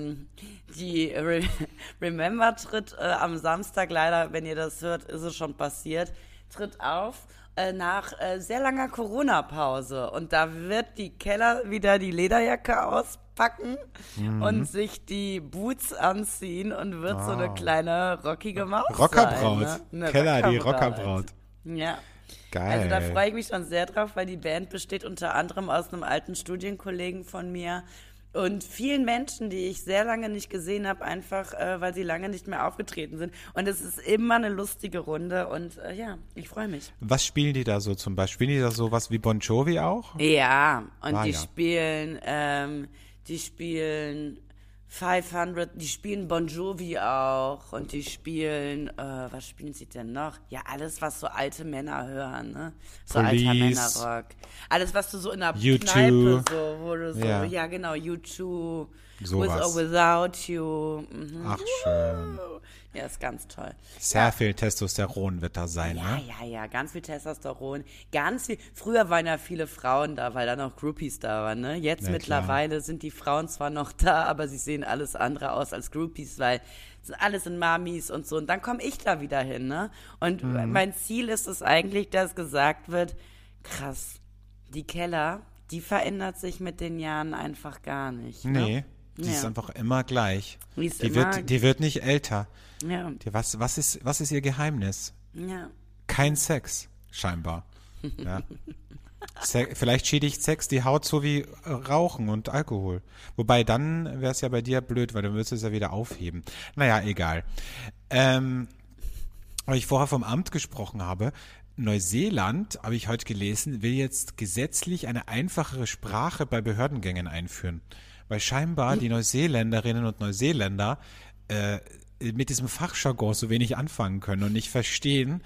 die Remember tritt am Samstag, leider, wenn ihr das hört, ist es schon passiert, tritt auf nach sehr langer Corona-Pause. Und da wird die Keller wieder die Lederjacke auspacken und sich die Boots anziehen und wird so eine kleine rockige Maus Rockerbraut. sein. Ne? Keller, die Rockerbraut. Ja. Geil. Also da freue ich mich schon sehr drauf, weil die Band besteht unter anderem aus einem alten Studienkollegen von mir und vielen Menschen, die ich sehr lange nicht gesehen habe, einfach weil sie lange nicht mehr aufgetreten sind. Und es ist immer eine lustige Runde und ja, ich freue mich. Was spielen die da so zum Beispiel? Spielen die da sowas wie Bon Jovi auch? Ja, und Ah, die ja. spielen 500, die spielen Bon Jovi auch und die spielen, was spielen sie denn noch? Ja, alles, was so alte Männer hören, ne? So alter Police. Männerrock. Alles, was du so in der U2. Kneipe so, wo du so, Ja. ja genau, U2, Sowas. With or Without You. Mhm. Ach, schön. Ja, ist ganz toll. Sehr viel Testosteron wird da sein, ne? Ja, ganz viel Testosteron, ganz viel. Früher waren ja viele Frauen da, weil da noch Groupies da waren, ne? Jetzt Ja, mittlerweile sind die Frauen zwar noch da, aber sie sehen alles andere aus als Groupies, weil alles sind Mamis und so. Und dann komme ich da wieder hin, ne? Und mein Ziel ist es eigentlich, dass gesagt wird, krass, die Keller, die verändert sich mit den Jahren einfach gar nicht. Ne? Nee, die ist einfach immer gleich. Die ist Die immer- wird nicht älter. Ja, Was ist ihr Geheimnis? ja. Kein Sex, scheinbar. Ja. Vielleicht schädigt Sex die Haut so wie Rauchen und Alkohol. Wobei dann wäre es ja bei dir blöd, weil dann würdest du es ja wieder aufheben. Naja, egal. Weil ich vorher vom Amt gesprochen habe, Neuseeland, habe ich heute gelesen, will jetzt gesetzlich eine einfachere Sprache bei Behördengängen einführen. Weil scheinbar die Neuseeländerinnen und Neuseeländer mit diesem Fachjargon so wenig anfangen können und nicht verstehen,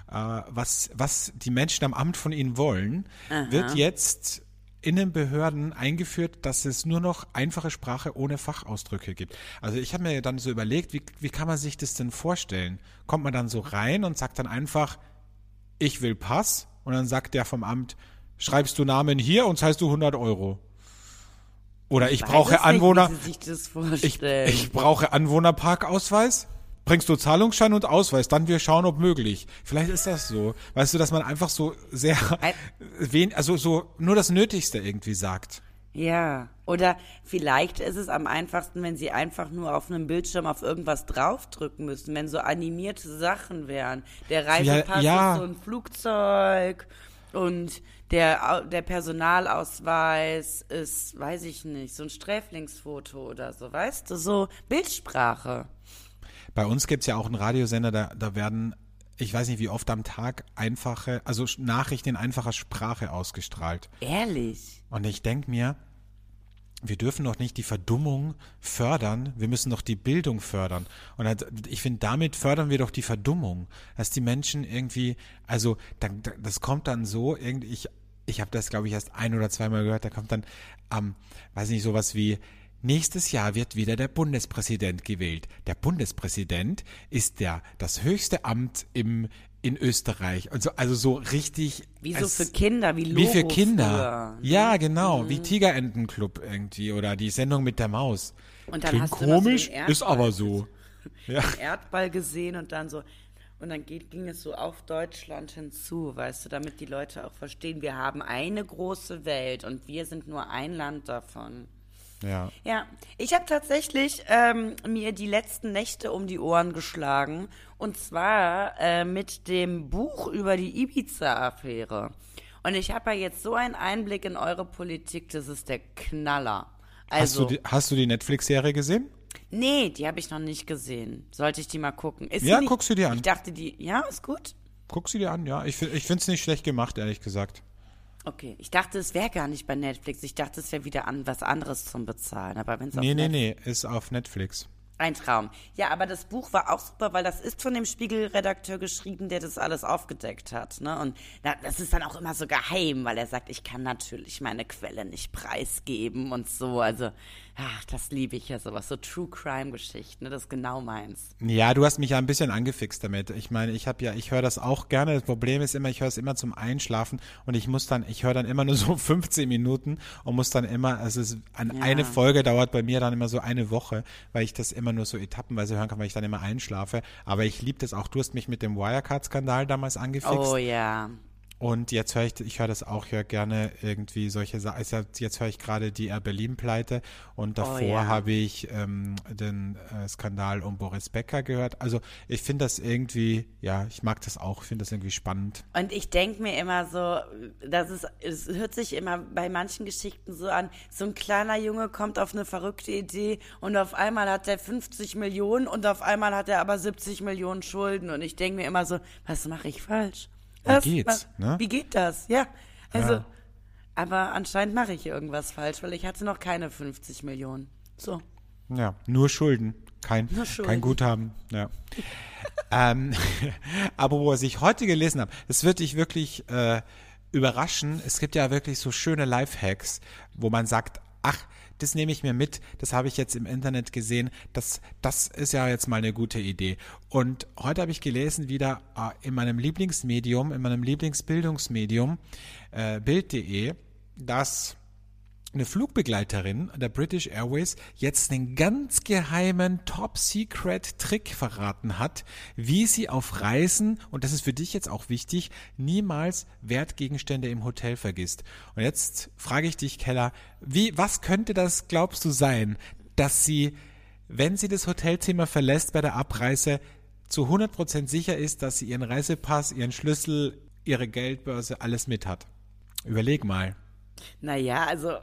was die Menschen am Amt von ihnen wollen, wird jetzt in den Behörden eingeführt, dass es nur noch einfache Sprache ohne Fachausdrücke gibt. Also ich habe mir dann so überlegt, wie kann man sich das denn vorstellen? Kommt man dann so rein und sagt dann einfach, ich will Pass, und dann sagt der vom Amt, schreibst du Namen hier und zahlst du 100 Euro. Oder ich brauche Anwohner, Wie sie sich das vorstellen. ich brauche Anwohnerparkausweis. Bringst du Zahlungsschein und Ausweis, dann wir schauen, ob möglich. Vielleicht ist das so. Weißt du, dass man einfach so sehr, also so nur das Nötigste irgendwie sagt. Ja, oder vielleicht ist es am einfachsten, wenn sie einfach nur auf einem Bildschirm auf irgendwas draufdrücken müssen, wenn so animierte Sachen wären. Der Reisepass Ja. ist so ein Flugzeug und der Personalausweis ist, weiß ich nicht, so ein Sträflingsfoto oder so, weißt du, so Bildsprache. Bei uns gibt's ja auch einen Radiosender, da werden, ich weiß nicht wie oft am Tag, also Nachrichten in einfacher Sprache ausgestrahlt. Ehrlich? Und ich denke mir, wir dürfen doch nicht die Verdummung fördern, wir müssen doch die Bildung fördern. Und ich finde, damit fördern wir doch die Verdummung, dass die Menschen irgendwie, also das kommt dann so, irgendwie, ich habe das, glaube ich, erst 1- oder zweimal gehört, da kommt dann, weiß nicht, sowas wie, nächstes Jahr wird wieder der Bundespräsident gewählt. Der Bundespräsident ist das höchste Amt in Österreich. Also so richtig. Wie so für Kinder, wie Logo Wie für Kinder. früher. Ja, genau. Wie Tigerentenclub irgendwie oder die Sendung mit der Maus. Und dann Klingt hast du noch so komisch, den ist Erdball aber so. Ja. Erdball gesehen und dann so, und dann ging es so auf Deutschland hinzu, weißt du, damit die Leute auch verstehen, wir haben eine große Welt und wir sind nur ein Land davon. Ja. Ja, ich habe tatsächlich mir die letzten Nächte um die Ohren geschlagen. Und zwar mit dem Buch über die Ibiza-Affäre. Und ich habe ja jetzt so einen Einblick in eure Politik, das ist der Knaller. Also, Hast du die Netflix-Serie gesehen? nee, die habe ich noch nicht gesehen. Sollte ich die mal gucken? Ist Ja, die nicht, guck sie dir an. Ich dachte, ja, ist gut. Guck sie dir an, ja. Ich finde es nicht schlecht gemacht, ehrlich gesagt. Okay, ich dachte, es wäre gar nicht bei Netflix. Ich dachte, es wäre wieder was anderes zum Bezahlen. Aber wenn es Nee, ist auf Netflix. Ein Traum. Ja, aber das Buch war auch super, weil das ist von dem Spiegel-Redakteur geschrieben, der das alles aufgedeckt hat. Ne? Und das ist dann auch immer so geheim, weil er sagt, ich kann natürlich meine Quelle nicht preisgeben und so. Also, das liebe ich ja sowas, so True-Crime-Geschichten, ne? Das ist genau meins. Ja, du hast mich ja ein bisschen angefixt damit. Ich meine, ich höre das auch gerne. Das Problem ist immer, ich höre es immer zum Einschlafen und ich höre dann immer nur so 15 Minuten und muss dann immer, eine Folge dauert bei mir dann immer so eine Woche, weil ich das immer nur so etappenweise hören kann, weil ich dann immer einschlafe. Aber ich liebe das auch. Du hast mich mit dem Wirecard-Skandal damals angefixt. Oh ja. Und jetzt höre das auch, höre gerne irgendwie solche Sachen. Jetzt höre ich gerade die Air Berlin-Pleite und davor habe ich den Skandal um Boris Becker gehört. Also ich finde das irgendwie, ja, ich mag das auch, finde das irgendwie spannend. Und ich denke mir immer so, es hört sich immer bei manchen Geschichten so an, so ein kleiner Junge kommt auf eine verrückte Idee und auf einmal hat er 50 Millionen und auf einmal hat er aber 70 Millionen Schulden. Und ich denke mir immer so, was mache ich falsch? Wie geht das? Ja, also, aber anscheinend mache ich irgendwas falsch, weil ich hatte noch keine 50 Millionen. So. Ja, nur Schulden, kein Guthaben. Ja. Aber was ich heute gelesen habe, es wird dich wirklich überraschen. Es gibt ja wirklich so schöne Lifehacks, wo man sagt, ach, das nehme ich mir mit, das habe ich jetzt im Internet gesehen, das ist ja jetzt mal eine gute Idee. Und heute habe ich gelesen wieder in meinem Lieblingsmedium, in meinem Lieblingsbildungsmedium, Bild.de, dass eine Flugbegleiterin der British Airways jetzt einen ganz geheimen Top-Secret-Trick verraten hat, wie sie auf Reisen, und das ist für dich jetzt auch wichtig, niemals Wertgegenstände im Hotel vergisst. Und jetzt frage ich dich, Keller, was könnte das, glaubst du, sein, dass sie, wenn sie das Hotelzimmer verlässt bei der Abreise, zu 100% sicher ist, dass sie ihren Reisepass, ihren Schlüssel, ihre Geldbörse, alles mit hat? Überleg mal. Naja, also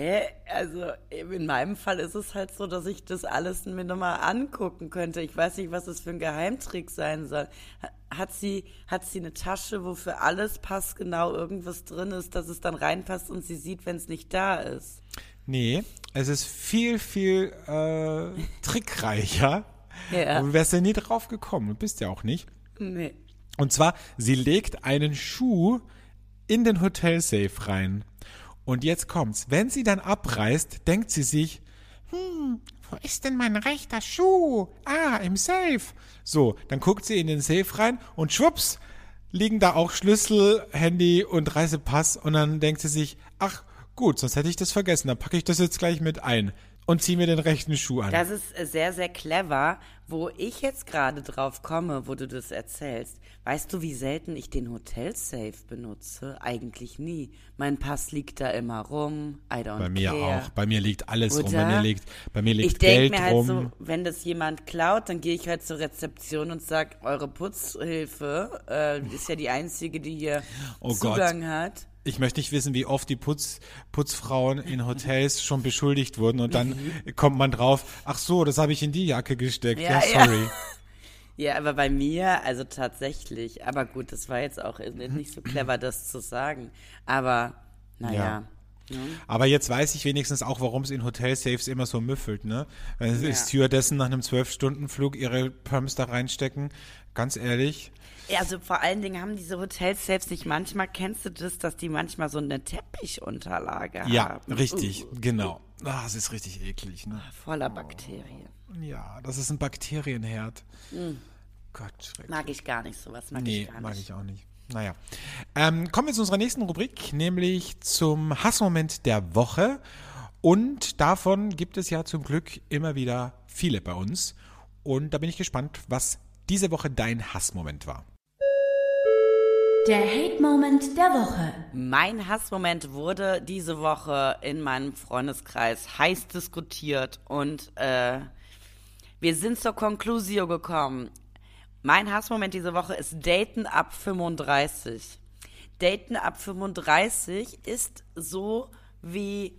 in meinem Fall ist es halt so, dass ich das alles mir nochmal angucken könnte. Ich weiß nicht, was das für ein Geheimtrick sein soll. Hat sie eine Tasche, wo für alles passgenau irgendwas drin ist, dass es dann reinpasst und sie sieht, wenn es nicht da ist? Nee, es ist viel, viel trickreicher. Ja. Du wärst ja nie drauf gekommen. Du bist ja auch nicht. Nee. Und zwar, sie legt einen Schuh in den Hotelsafe rein. Und jetzt kommt's. Wenn sie dann abreist, denkt sie sich, wo ist denn mein rechter Schuh? Im Safe. So, dann guckt sie in den Safe rein und schwupps, liegen da auch Schlüssel, Handy und Reisepass. Und dann denkt sie sich, ach gut, sonst hätte ich das vergessen. Dann packe ich das jetzt gleich mit ein und ziehe mir den rechten Schuh an. Das ist sehr, sehr clever. Wo ich jetzt gerade drauf komme, wo du das erzählst, weißt du, wie selten ich den Hotelsafe benutze? Eigentlich nie. Mein Pass liegt da immer rum. I don't care. Bei mir auch. Bei mir liegt alles rum. Oder? Bei mir liegt ich denk Geld mir halt rum. So, wenn das jemand klaut, dann gehe ich halt zur Rezeption und sag, eure Putzhilfe ist ja die einzige, die hier Zugang hat. Ich möchte nicht wissen, wie oft die Putzfrauen in Hotels schon beschuldigt wurden und dann kommt man drauf, ach so, das habe ich in die Jacke gesteckt. Ja, sorry. Ja, aber bei mir, also tatsächlich. Aber gut, das war jetzt auch nicht so clever, das zu sagen. Aber, naja. Ja. Aber jetzt weiß ich wenigstens auch, warum es in Hotelsafes immer so müffelt, ne? Wenn die Stewardessen nach einem 12-Stunden-Flug ihre Perms da reinstecken, ganz ehrlich. Ja, also vor allen Dingen haben diese Hotelsafes nicht manchmal, kennst du das, dass die manchmal so eine Teppichunterlage haben? Ja, richtig, genau. Das ist richtig eklig, ne? Voller Bakterien. Ja, das ist ein Bakterienherd. Gott, schrecklich. Mag ich gar nicht, sowas mag ich gar nicht. Nee, mag ich auch nicht. Naja. Kommen wir zu unserer nächsten Rubrik, nämlich zum Hassmoment der Woche. Und davon gibt es ja zum Glück immer wieder viele bei uns. Und da bin ich gespannt, was diese Woche dein Hassmoment war. Der Hate-Moment der Woche. Mein Hassmoment wurde diese Woche in meinem Freundeskreis heiß diskutiert und wir sind zur Conclusio gekommen. Mein Hassmoment diese Woche ist Daten ab 35. Daten ab 35 ist so wie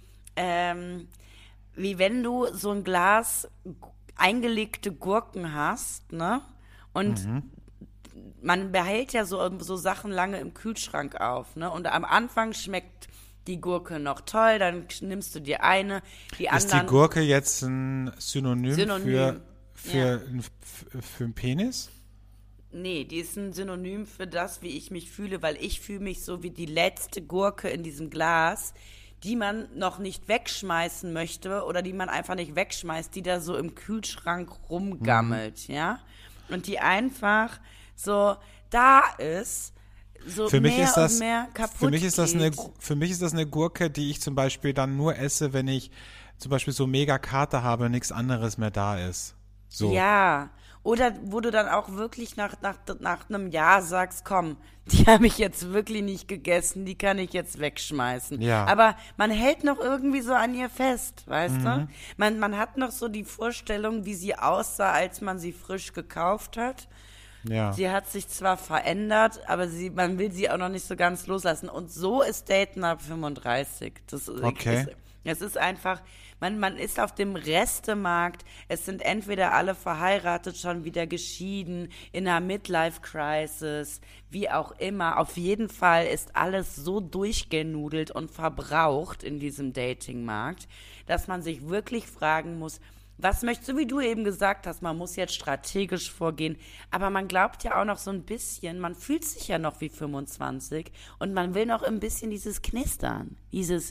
wenn du so ein Glas eingelegte Gurken hast, ne? Und man behält ja so Sachen lange im Kühlschrank auf, ne? Und am Anfang schmeckt die Gurke noch toll, dann nimmst du dir eine, die anderen... Ist die Gurke jetzt ein Synonym. für ja. einen Penis? Nee, die ist ein Synonym für das, wie ich mich fühle, weil ich fühle mich so wie die letzte Gurke in diesem Glas, die man noch nicht wegschmeißen möchte oder die man einfach nicht wegschmeißt, die da so im Kühlschrank rumgammelt, ja? Und die einfach so da ist, so Für mich mehr ist das, und mehr kaputt für mich ist das geht. für mich ist das eine Gurke, die ich zum Beispiel dann nur esse, wenn ich zum Beispiel so mega Kater habe und nichts anderes mehr da ist. So. Ja, oder wo du dann auch wirklich nach einem Jahr sagst, komm, die habe ich jetzt wirklich nicht gegessen, die kann ich jetzt wegschmeißen. Ja. Aber man hält noch irgendwie so an ihr fest, weißt du? Man hat noch so die Vorstellung, wie sie aussah, als man sie frisch gekauft hat. Ja. Sie hat sich zwar verändert, aber man will sie auch noch nicht so ganz loslassen. Und so ist Daten ab 35. Okay. Es ist einfach, man ist auf dem Restemarkt. Es sind entweder alle verheiratet, schon wieder geschieden, in einer Midlife-Crisis, wie auch immer. Auf jeden Fall ist alles so durchgenudelt und verbraucht in diesem Datingmarkt, dass man sich wirklich fragen muss, was möchtest du, wie du eben gesagt hast, man muss jetzt strategisch vorgehen, aber man glaubt ja auch noch so ein bisschen, man fühlt sich ja noch wie 25 und man will noch ein bisschen dieses Knistern, dieses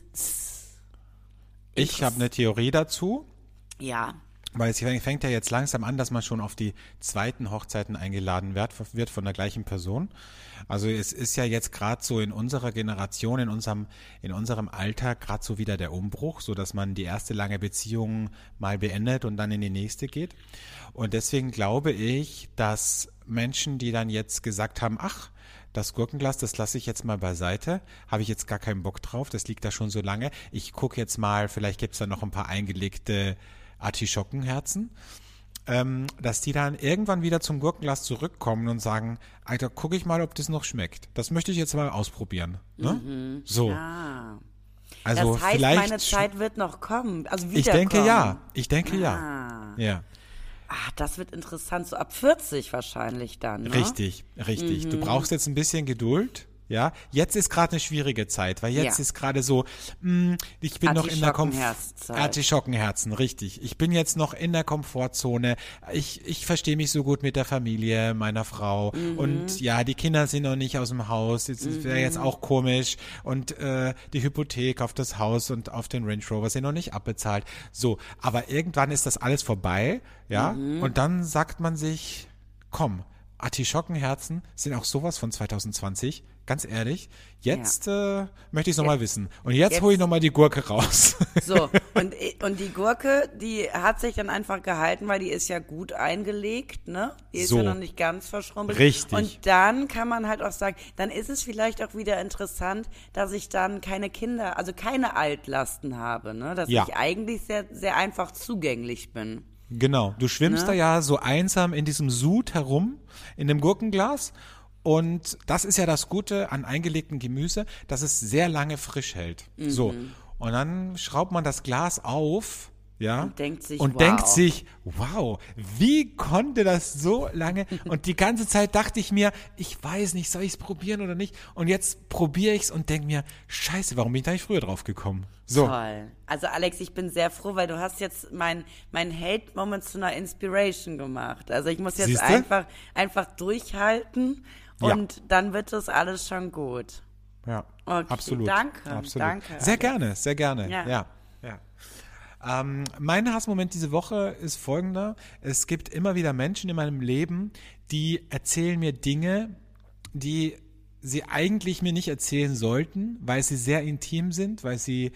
Ich habe eine Theorie dazu, ja, weil es fängt ja jetzt langsam an, dass man schon auf die zweiten Hochzeiten eingeladen wird von der gleichen Person. Also es ist ja jetzt gerade so in unserer Generation, in unserem Alter gerade so wieder der Umbruch, so dass man die erste lange Beziehung mal beendet und dann in die nächste geht. Und deswegen glaube ich, dass Menschen, die dann jetzt gesagt haben, ach, das Gurkenglas, das lasse ich jetzt mal beiseite, habe ich jetzt gar keinen Bock drauf, das liegt da schon so lange. Ich gucke jetzt mal, vielleicht gibt es da noch ein paar eingelegte Artischockenherzen, dass die dann irgendwann wieder zum Gurkenglas zurückkommen und sagen, Alter, gucke ich mal, ob das noch schmeckt. Das möchte ich jetzt mal ausprobieren. Ne? So. ja. Also Das heißt, vielleicht, meine Zeit wird noch kommen, also ich denke wiederkommen. ja, ich denke ja. Ah. Ja, Das wird interessant, so ab 40 wahrscheinlich dann, ne? richtig. Du brauchst jetzt ein bisschen Geduld. Ja, jetzt ist gerade eine schwierige Zeit, weil jetzt Ja. ist gerade so, ich bin noch in der Artischockenherzzeit. Artischockenherzen, richtig. Ich bin jetzt noch in der Komfortzone. Ich verstehe mich so gut mit der Familie meiner Frau und ja, die Kinder sind noch nicht aus dem Haus. Jetzt wäre jetzt auch komisch und die Hypothek auf das Haus und auf den Range Rover sind noch nicht abbezahlt. So, aber irgendwann ist das alles vorbei, ja, und dann sagt man sich, komm, Artischockenherzen sind auch sowas von 2020. Ganz ehrlich, jetzt möchte ich es nochmal wissen. Und jetzt hole ich nochmal die Gurke raus. So, und die Gurke, die hat sich dann einfach gehalten, weil die ist ja gut eingelegt, ne? Die ist So. ja noch nicht ganz verschrumpelt. Richtig. Und dann kann man halt auch sagen, dann ist es vielleicht auch wieder interessant, dass ich dann keine Kinder, also keine Altlasten habe, ne? Dass Ja. ich eigentlich sehr, sehr einfach zugänglich bin. Genau, du schwimmst Ne? da ja so einsam in diesem Sud herum, in dem Gurkenglas. Und das ist ja das Gute an eingelegtem Gemüse, dass es sehr lange frisch hält. So, und dann schraubt man das Glas auf, ja, Und denkt sich, und wow. denkt sich, wow, wie konnte das so lange? Und die ganze Zeit dachte ich mir, ich weiß nicht, soll ich es probieren oder nicht? Und jetzt probiere ich es und denke mir, scheiße, warum bin ich da nicht früher drauf gekommen? So. Toll. Also Alex, ich bin sehr froh, weil du hast jetzt mein Hate-Moment zu einer Inspiration gemacht. Also ich muss jetzt Siehste? einfach durchhalten Ja. und dann wird das alles schon gut. Ja, Okay, absolut. danke, Absolut. danke, Sehr Alex. gerne, sehr gerne. Ja. Ja. Mein Hassmoment diese Woche ist folgender. Es gibt immer wieder Menschen in meinem Leben, die erzählen mir Dinge, die sie eigentlich mir nicht erzählen sollten, weil sie sehr intim sind, weil sie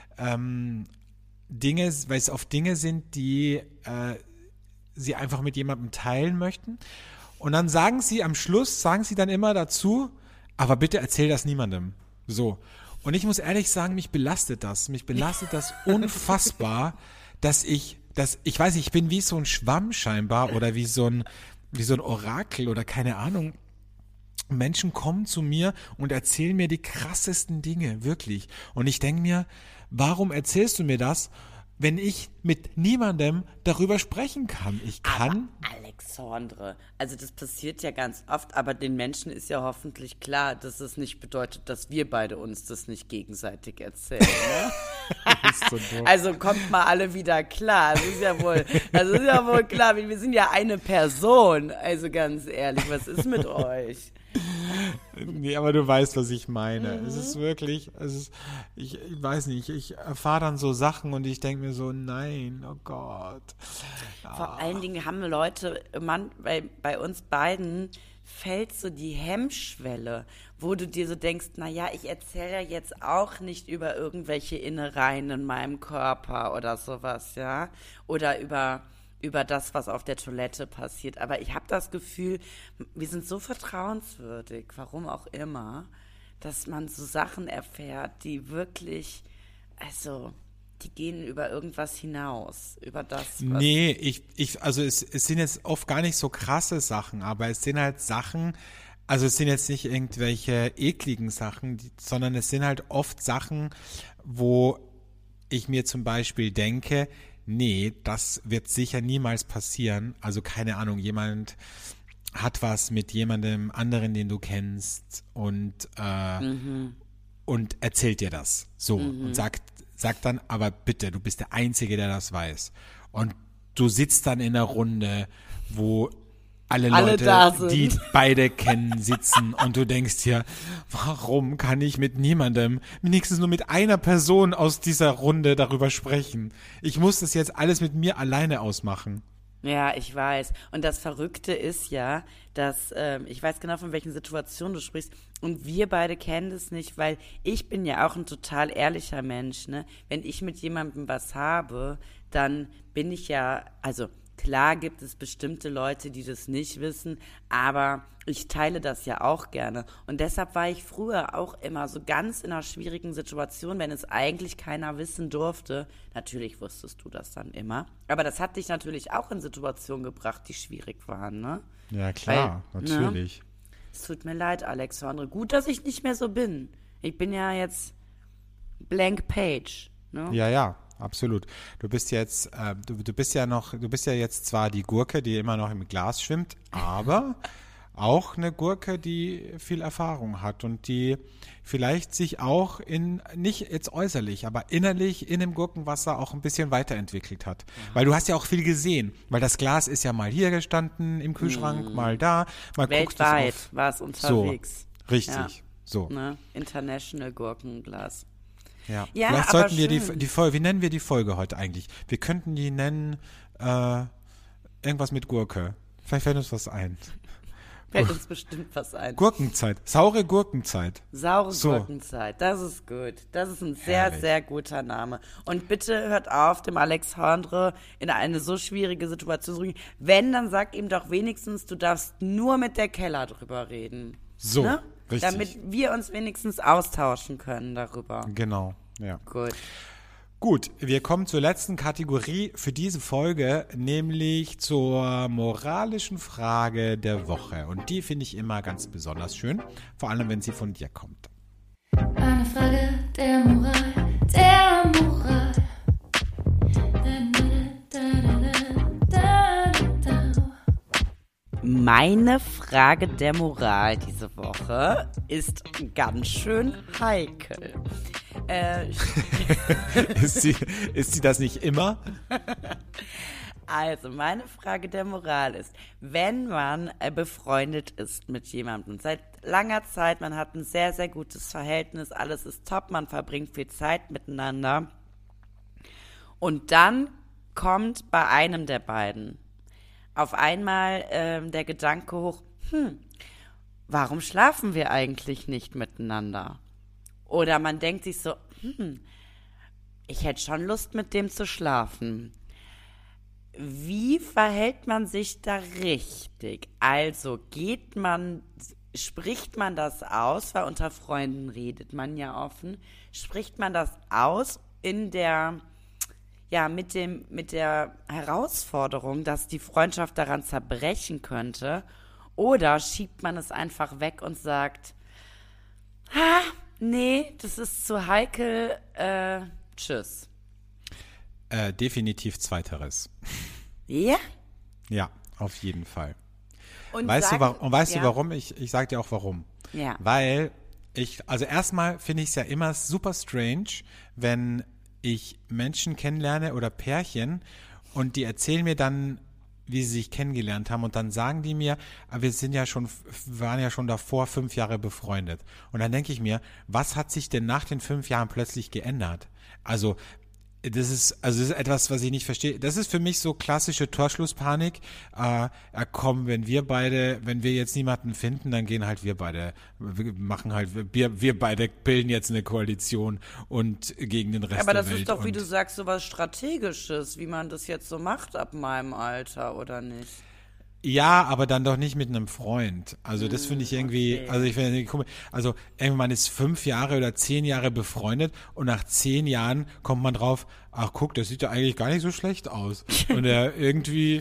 weil es oft Dinge sind, die sie einfach mit jemandem teilen möchten. Und dann sagen sie am Schluss, dann immer dazu, aber bitte erzähl das niemandem. So. Und ich muss ehrlich sagen, mich belastet das unfassbar, dass ich weiß nicht, ich bin wie so ein Schwamm scheinbar oder wie so ein Orakel oder keine Ahnung. Menschen kommen zu mir und erzählen mir die krassesten Dinge, wirklich. Und ich denke mir, warum erzählst du mir das, wenn ich mit niemandem darüber sprechen kann? Ich kann. Aber Alexandre, also das passiert ja ganz oft, aber den Menschen ist ja hoffentlich klar, dass es nicht bedeutet, dass wir beide uns das nicht gegenseitig erzählen. Ne? So doof. Also kommt mal alle wieder klar. Das ist ja wohl klar, wir sind ja eine Person. Also ganz ehrlich, was ist mit euch? Nee, aber du weißt, was ich meine. Es ist wirklich, ich weiß nicht, ich erfahre dann so Sachen und ich denke mir so, nein, oh Gott. Vor allen Dingen haben Leute, bei uns beiden fällt so die Hemmschwelle, wo du dir so denkst, naja, ich erzähle ja jetzt auch nicht über irgendwelche Innereien in meinem Körper oder sowas, ja, oder über das, was auf der Toilette passiert. Aber ich habe das Gefühl, wir sind so vertrauenswürdig, warum auch immer, dass man so Sachen erfährt, die wirklich, also, die gehen über irgendwas hinaus, über das, was... Nee, also es sind jetzt oft gar nicht so krasse Sachen, aber es sind halt Sachen, also es sind jetzt nicht irgendwelche ekligen Sachen, sondern es sind halt oft Sachen, wo ich mir zum Beispiel denke, nee, das wird sicher niemals passieren. Also keine Ahnung, jemand hat was mit jemandem anderen, den du kennst und erzählt dir das so und sagt dann, aber bitte, du bist der Einzige, der das weiß. Und du sitzt dann in einer Runde, wo alle Leute, die beide kennen, sitzen und du denkst dir, warum kann ich mit niemandem, wenigstens nur mit einer Person aus dieser Runde darüber sprechen? Ich muss das jetzt alles mit mir alleine ausmachen. Ja, ich weiß. Und das Verrückte ist ja, dass ich weiß genau, von welchen Situationen du sprichst. Und wir beide kennen das nicht, weil ich bin ja auch ein total ehrlicher Mensch, ne? Wenn ich mit jemandem was habe, dann bin ich ja, also klar gibt es bestimmte Leute, die das nicht wissen, aber ich teile das ja auch gerne. Und deshalb war ich früher auch immer so ganz in einer schwierigen Situation, wenn es eigentlich keiner wissen durfte. Natürlich wusstest du das dann immer. Aber das hat dich natürlich auch in Situationen gebracht, die schwierig waren, ne? Ja, klar, natürlich. Ne? Es tut mir leid, Alexandre. Gut, dass ich nicht mehr so bin. Ich bin ja jetzt blank page, ne? Ja. Absolut. Du bist jetzt, du bist ja jetzt zwar die Gurke, die immer noch im Glas schwimmt, aber auch eine Gurke, die viel Erfahrung hat und die vielleicht sich auch nicht jetzt äußerlich, aber innerlich in dem Gurkenwasser auch ein bisschen weiterentwickelt hat. Ja. Weil du hast ja auch viel gesehen, weil das Glas ist ja mal hier gestanden im Kühlschrank, mal da, mal weltweit war es unterwegs. So, richtig, ja. So. Ne? International Gurkenglas. Ja, vielleicht sollten wir die Folge, wie nennen wir die Folge heute eigentlich? Wir könnten die nennen, irgendwas mit Gurke. Vielleicht fällt uns was ein. Fällt uns bestimmt was ein. Gurkenzeit, saure Gurkenzeit. Gurkenzeit, das ist gut. Das ist ein sehr, sehr guter Name. Und bitte hört auf, dem Alexandre in eine so schwierige Situation zu bringen. Wenn, dann sag ihm doch wenigstens, du darfst nur mit der Keller drüber reden. So. Ne? Richtig. Damit wir uns wenigstens austauschen können darüber. Genau, ja. Gut, wir kommen zur letzten Kategorie für diese Folge, nämlich zur moralischen Frage der Woche. Und die finde ich immer ganz besonders schön, vor allem wenn sie von dir kommt. Eine Frage der Moral, der Moral. Meine Frage der Moral diese Woche ist ganz schön heikel. Ist sie das nicht immer? Also, meine Frage der Moral ist, wenn man befreundet ist mit jemandem, seit langer Zeit, man hat ein sehr, sehr gutes Verhältnis, alles ist top, man verbringt viel Zeit miteinander und dann kommt bei einem der beiden auf einmal der Gedanke hoch, warum schlafen wir eigentlich nicht miteinander? Oder man denkt sich so, ich hätte schon Lust, mit dem zu schlafen. Wie verhält man sich da richtig? Also geht man spricht man das aus, weil unter Freunden redet man ja offen, spricht man das aus mit der Herausforderung, dass die Freundschaft daran zerbrechen könnte, oder schiebt man es einfach weg und sagt, nee, das ist zu heikel, tschüss. Definitiv zweiteres. Ja? Ja, auf jeden Fall. Und Weißt du warum? Ich sag dir auch warum. Ja. Weil also erstmal finde ich es ja immer super strange, wenn ich Menschen kennenlerne oder Pärchen und die erzählen mir dann, wie sie sich kennengelernt haben, und dann sagen die mir, wir waren ja schon davor 5 Jahre befreundet. Und dann denke ich mir, was hat sich denn nach den 5 Jahren plötzlich geändert? Also das ist etwas, was ich nicht verstehe. Das ist für mich so klassische Torschlusspanik. Komm, wenn wir jetzt niemanden finden, dann gehen halt wir beide, wir beide bilden jetzt eine Koalition und gegen den Rest Aber der das Welt. ist doch, wie du sagst, so was Strategisches, wie man das jetzt so macht ab meinem Alter, oder nicht? Ja, aber dann doch nicht mit einem Freund. Also das finde ich irgendwie, okay. also ich finde irgendwie komisch. Also man ist 5 Jahre oder 10 Jahre befreundet und nach 10 Jahren kommt man drauf, ach guck, das sieht ja eigentlich gar nicht so schlecht aus. Und irgendwie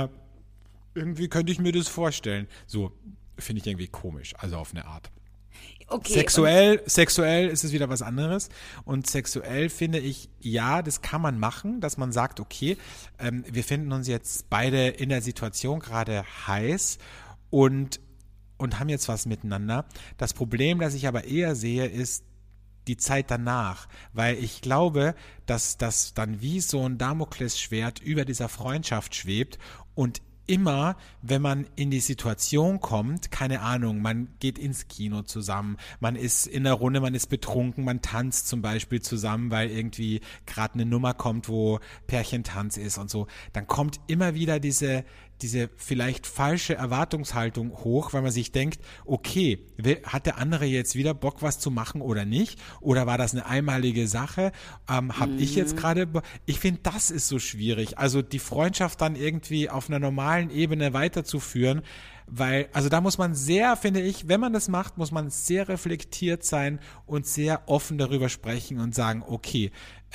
könnte ich mir das vorstellen. So, finde ich irgendwie komisch, also auf eine Art. Okay. Sexuell ist es wieder was anderes, und sexuell finde ich, ja, das kann man machen, dass man sagt, okay, wir finden uns jetzt beide in der Situation gerade heiß und haben jetzt was miteinander. Das Problem, das ich aber eher sehe, ist die Zeit danach, weil ich glaube, dass das dann wie so ein Damoklesschwert über dieser Freundschaft schwebt, und immer, wenn man in die Situation kommt, keine Ahnung, man geht ins Kino zusammen, man ist in der Runde, man ist betrunken, man tanzt zum Beispiel zusammen, weil irgendwie gerade eine Nummer kommt, wo Pärchentanz ist und so, dann kommt immer wieder diese vielleicht falsche Erwartungshaltung hoch, weil man sich denkt, okay, hat der andere jetzt wieder Bock, was zu machen oder nicht? Oder war das eine einmalige Sache? Habe ich jetzt gerade, ich finde, das ist so schwierig. Also die Freundschaft dann irgendwie auf einer normalen Ebene weiterzuführen, weil, also da muss man sehr, finde ich, wenn man das macht, muss man sehr reflektiert sein und sehr offen darüber sprechen und sagen, okay,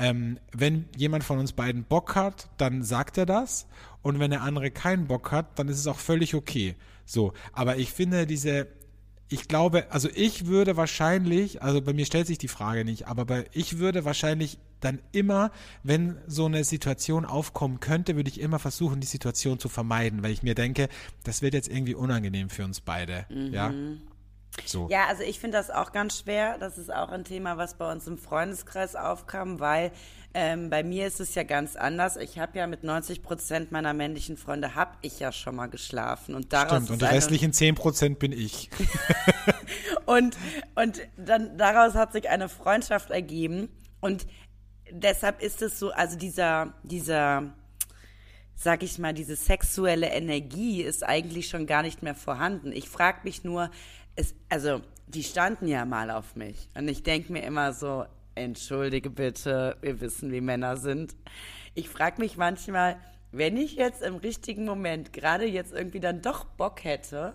wenn jemand von uns beiden Bock hat, dann sagt er das, und wenn der andere keinen Bock hat, dann ist es auch völlig okay. So, aber ich finde ich glaube, also ich würde wahrscheinlich, also bei mir stellt sich die Frage nicht, aber ich würde wahrscheinlich dann immer, wenn so eine Situation aufkommen könnte, würde ich immer versuchen, die Situation zu vermeiden, weil ich mir denke, das wird jetzt irgendwie unangenehm für uns beide, ja. So. Ja, also ich finde das auch ganz schwer. Das ist auch ein Thema, was bei uns im Freundeskreis aufkam, weil bei mir ist es ja ganz anders. Ich habe ja mit 90% meiner männlichen Freunde habe ich ja schon mal geschlafen. Und daraus Stimmt, und die restlichen 10% bin ich. und dann daraus hat sich eine Freundschaft ergeben. Und deshalb ist es so, also dieser sag ich mal, diese sexuelle Energie ist eigentlich schon gar nicht mehr vorhanden. Ich frage mich nur, also die standen ja mal auf mich, und ich denke mir immer so, entschuldige bitte, wir wissen, wie Männer sind. Ich frage mich manchmal, wenn ich jetzt im richtigen Moment gerade jetzt irgendwie dann doch Bock hätte,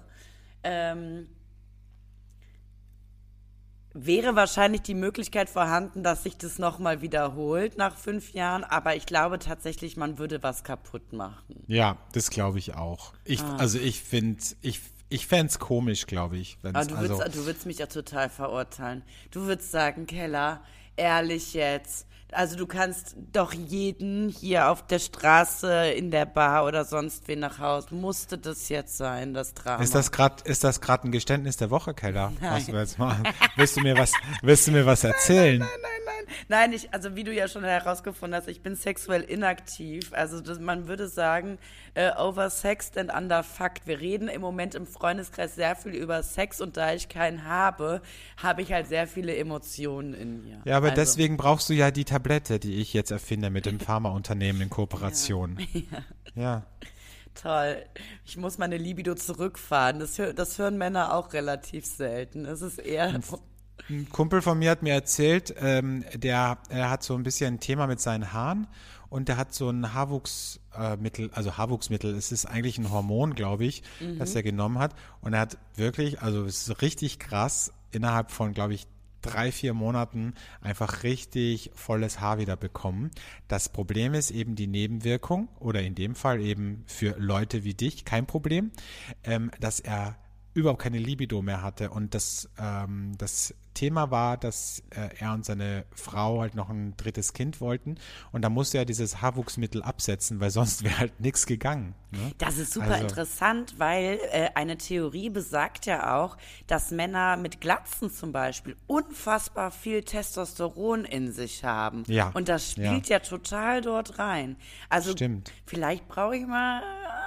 wäre wahrscheinlich die Möglichkeit vorhanden, dass sich das nochmal wiederholt nach 5 Jahren, aber ich glaube tatsächlich, man würde was kaputt machen. Ja, das glaube ich auch. Also ich fände es komisch, glaube ich. Du würdest mich ja total verurteilen. Du würdest sagen, Keller, ehrlich jetzt, also du kannst doch jeden hier auf der Straße, in der Bar oder sonst wen nach Hause, musste das jetzt sein, das Drama. Ist das gerade ein Geständnis der Woche, Keller? Was du jetzt machen? Willst du mir was erzählen? Nein, also wie du ja schon herausgefunden hast, ich bin sexuell inaktiv. Also man würde sagen, oversexed and underfucked. Wir reden im Moment im Freundeskreis sehr viel über Sex, und da ich keinen habe, habe ich halt sehr viele Emotionen in mir. Ja, aber deswegen brauchst du ja die Tablette, die ich jetzt erfinde mit dem Pharmaunternehmen in Kooperation. Ja. Toll. Ich muss meine Libido zurückfahren. Das hören Männer auch relativ selten. Es ist eher... Ein Kumpel von mir hat mir erzählt, er hat so ein bisschen ein Thema mit seinen Haaren, und der hat so ein Haarwuchsmittel, es ist eigentlich ein Hormon, glaube ich, das er genommen hat und er hat wirklich, also es ist richtig krass, innerhalb von, glaube ich, 3-4 Monaten einfach richtig volles Haar wieder bekommen. Das Problem ist eben die Nebenwirkung oder in dem Fall eben für Leute wie dich kein Problem, dass er überhaupt keine Libido mehr hatte und das Thema war, dass er und seine Frau halt noch ein drittes Kind wollten und da musste er dieses Haarwuchsmittel absetzen, weil sonst wäre halt nichts gegangen. Ne? Das ist super interessant, weil eine Theorie besagt ja auch, dass Männer mit Glatzen zum Beispiel unfassbar viel Testosteron in sich haben. Ja. Und das spielt ja total dort rein. Also Stimmt. vielleicht brauche ich mal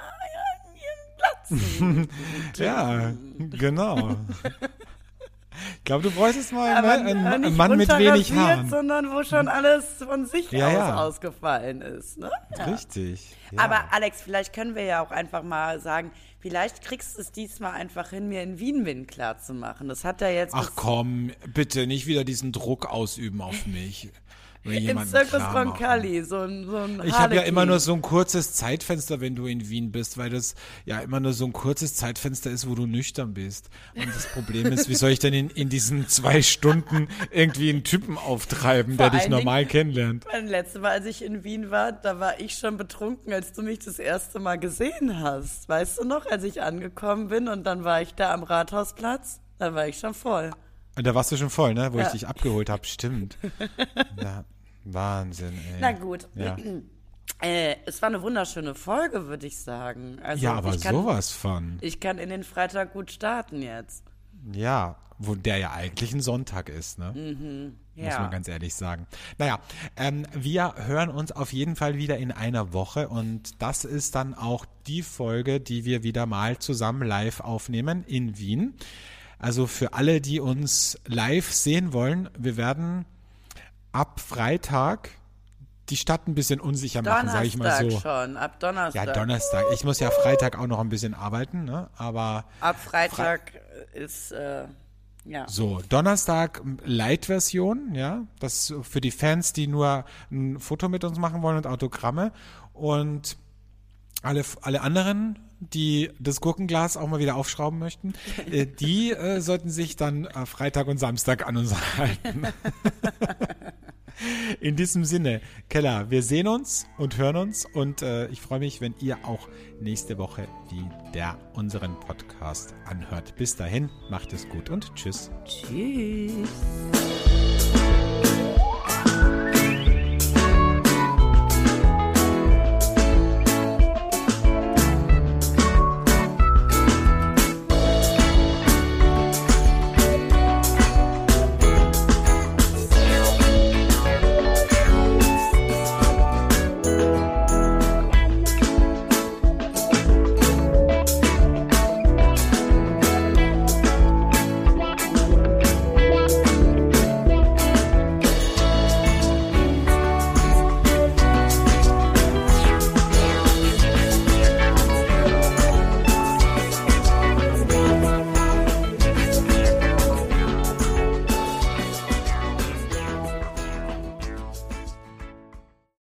Glatzen. Ja, genau. Ich glaube, du bräuchtest mal einen Mann mit nicht wenig unterrasiert, Haaren. sondern wo schon alles von sich Ja. ausgefallen ist. Ne? Ja. Richtig. Ja. Aber Alex, vielleicht können wir ja auch einfach mal sagen, vielleicht kriegst du es diesmal einfach hin, mir in Wien klar zu machen. Das hat er jetzt... Ach komm, bitte nicht wieder diesen Druck ausüben auf mich. Im Circus Roncalli, so ein Ich habe ja immer nur so ein kurzes Zeitfenster, wenn du in Wien bist, weil das ja immer nur so ein kurzes Zeitfenster ist, wo du nüchtern bist. Und das Problem ist, wie soll ich denn in diesen 2 Stunden irgendwie einen Typen auftreiben, der dich normal kennenlernt? Mein letztes Mal, als ich in Wien war, da war ich schon betrunken, als du mich das erste Mal gesehen hast. Weißt du noch, als ich angekommen bin und dann war ich da am Rathausplatz, da war ich schon voll. Und da warst du schon voll, ne? Wo ich dich abgeholt habe, stimmt. Ja, Wahnsinn, ey. Na gut. Ja. Es war eine wunderschöne Folge, würde ich sagen. Also Ja, aber sowas von. Ich kann in den Freitag gut starten jetzt. Ja, wo der ja eigentlich ein Sonntag ist, ne? Muss Ja. man ganz ehrlich sagen. Naja, wir hören uns auf jeden Fall wieder in einer Woche und das ist dann auch die Folge, die wir wieder mal zusammen live aufnehmen in Wien. Also für alle, die uns live sehen wollen, wir werden ab Freitag die Stadt ein bisschen unsicher machen, sage ich mal so. Donnerstag schon, ab Donnerstag. Ja, Donnerstag. Ich muss ja Freitag auch noch ein bisschen arbeiten, ne? Aber Ab Freitag ist, ja. so, Donnerstag Light-Version, ja, das ist für die Fans, die nur ein Foto mit uns machen wollen und Autogramme und alle anderen, die das Gurkenglas auch mal wieder aufschrauben möchten, die sollten sich dann Freitag und Samstag an uns halten. In diesem Sinne, Keller, wir sehen uns und hören uns und ich freue mich, wenn ihr auch nächste Woche wieder unseren Podcast anhört. Bis dahin, macht es gut und tschüss. Tschüss.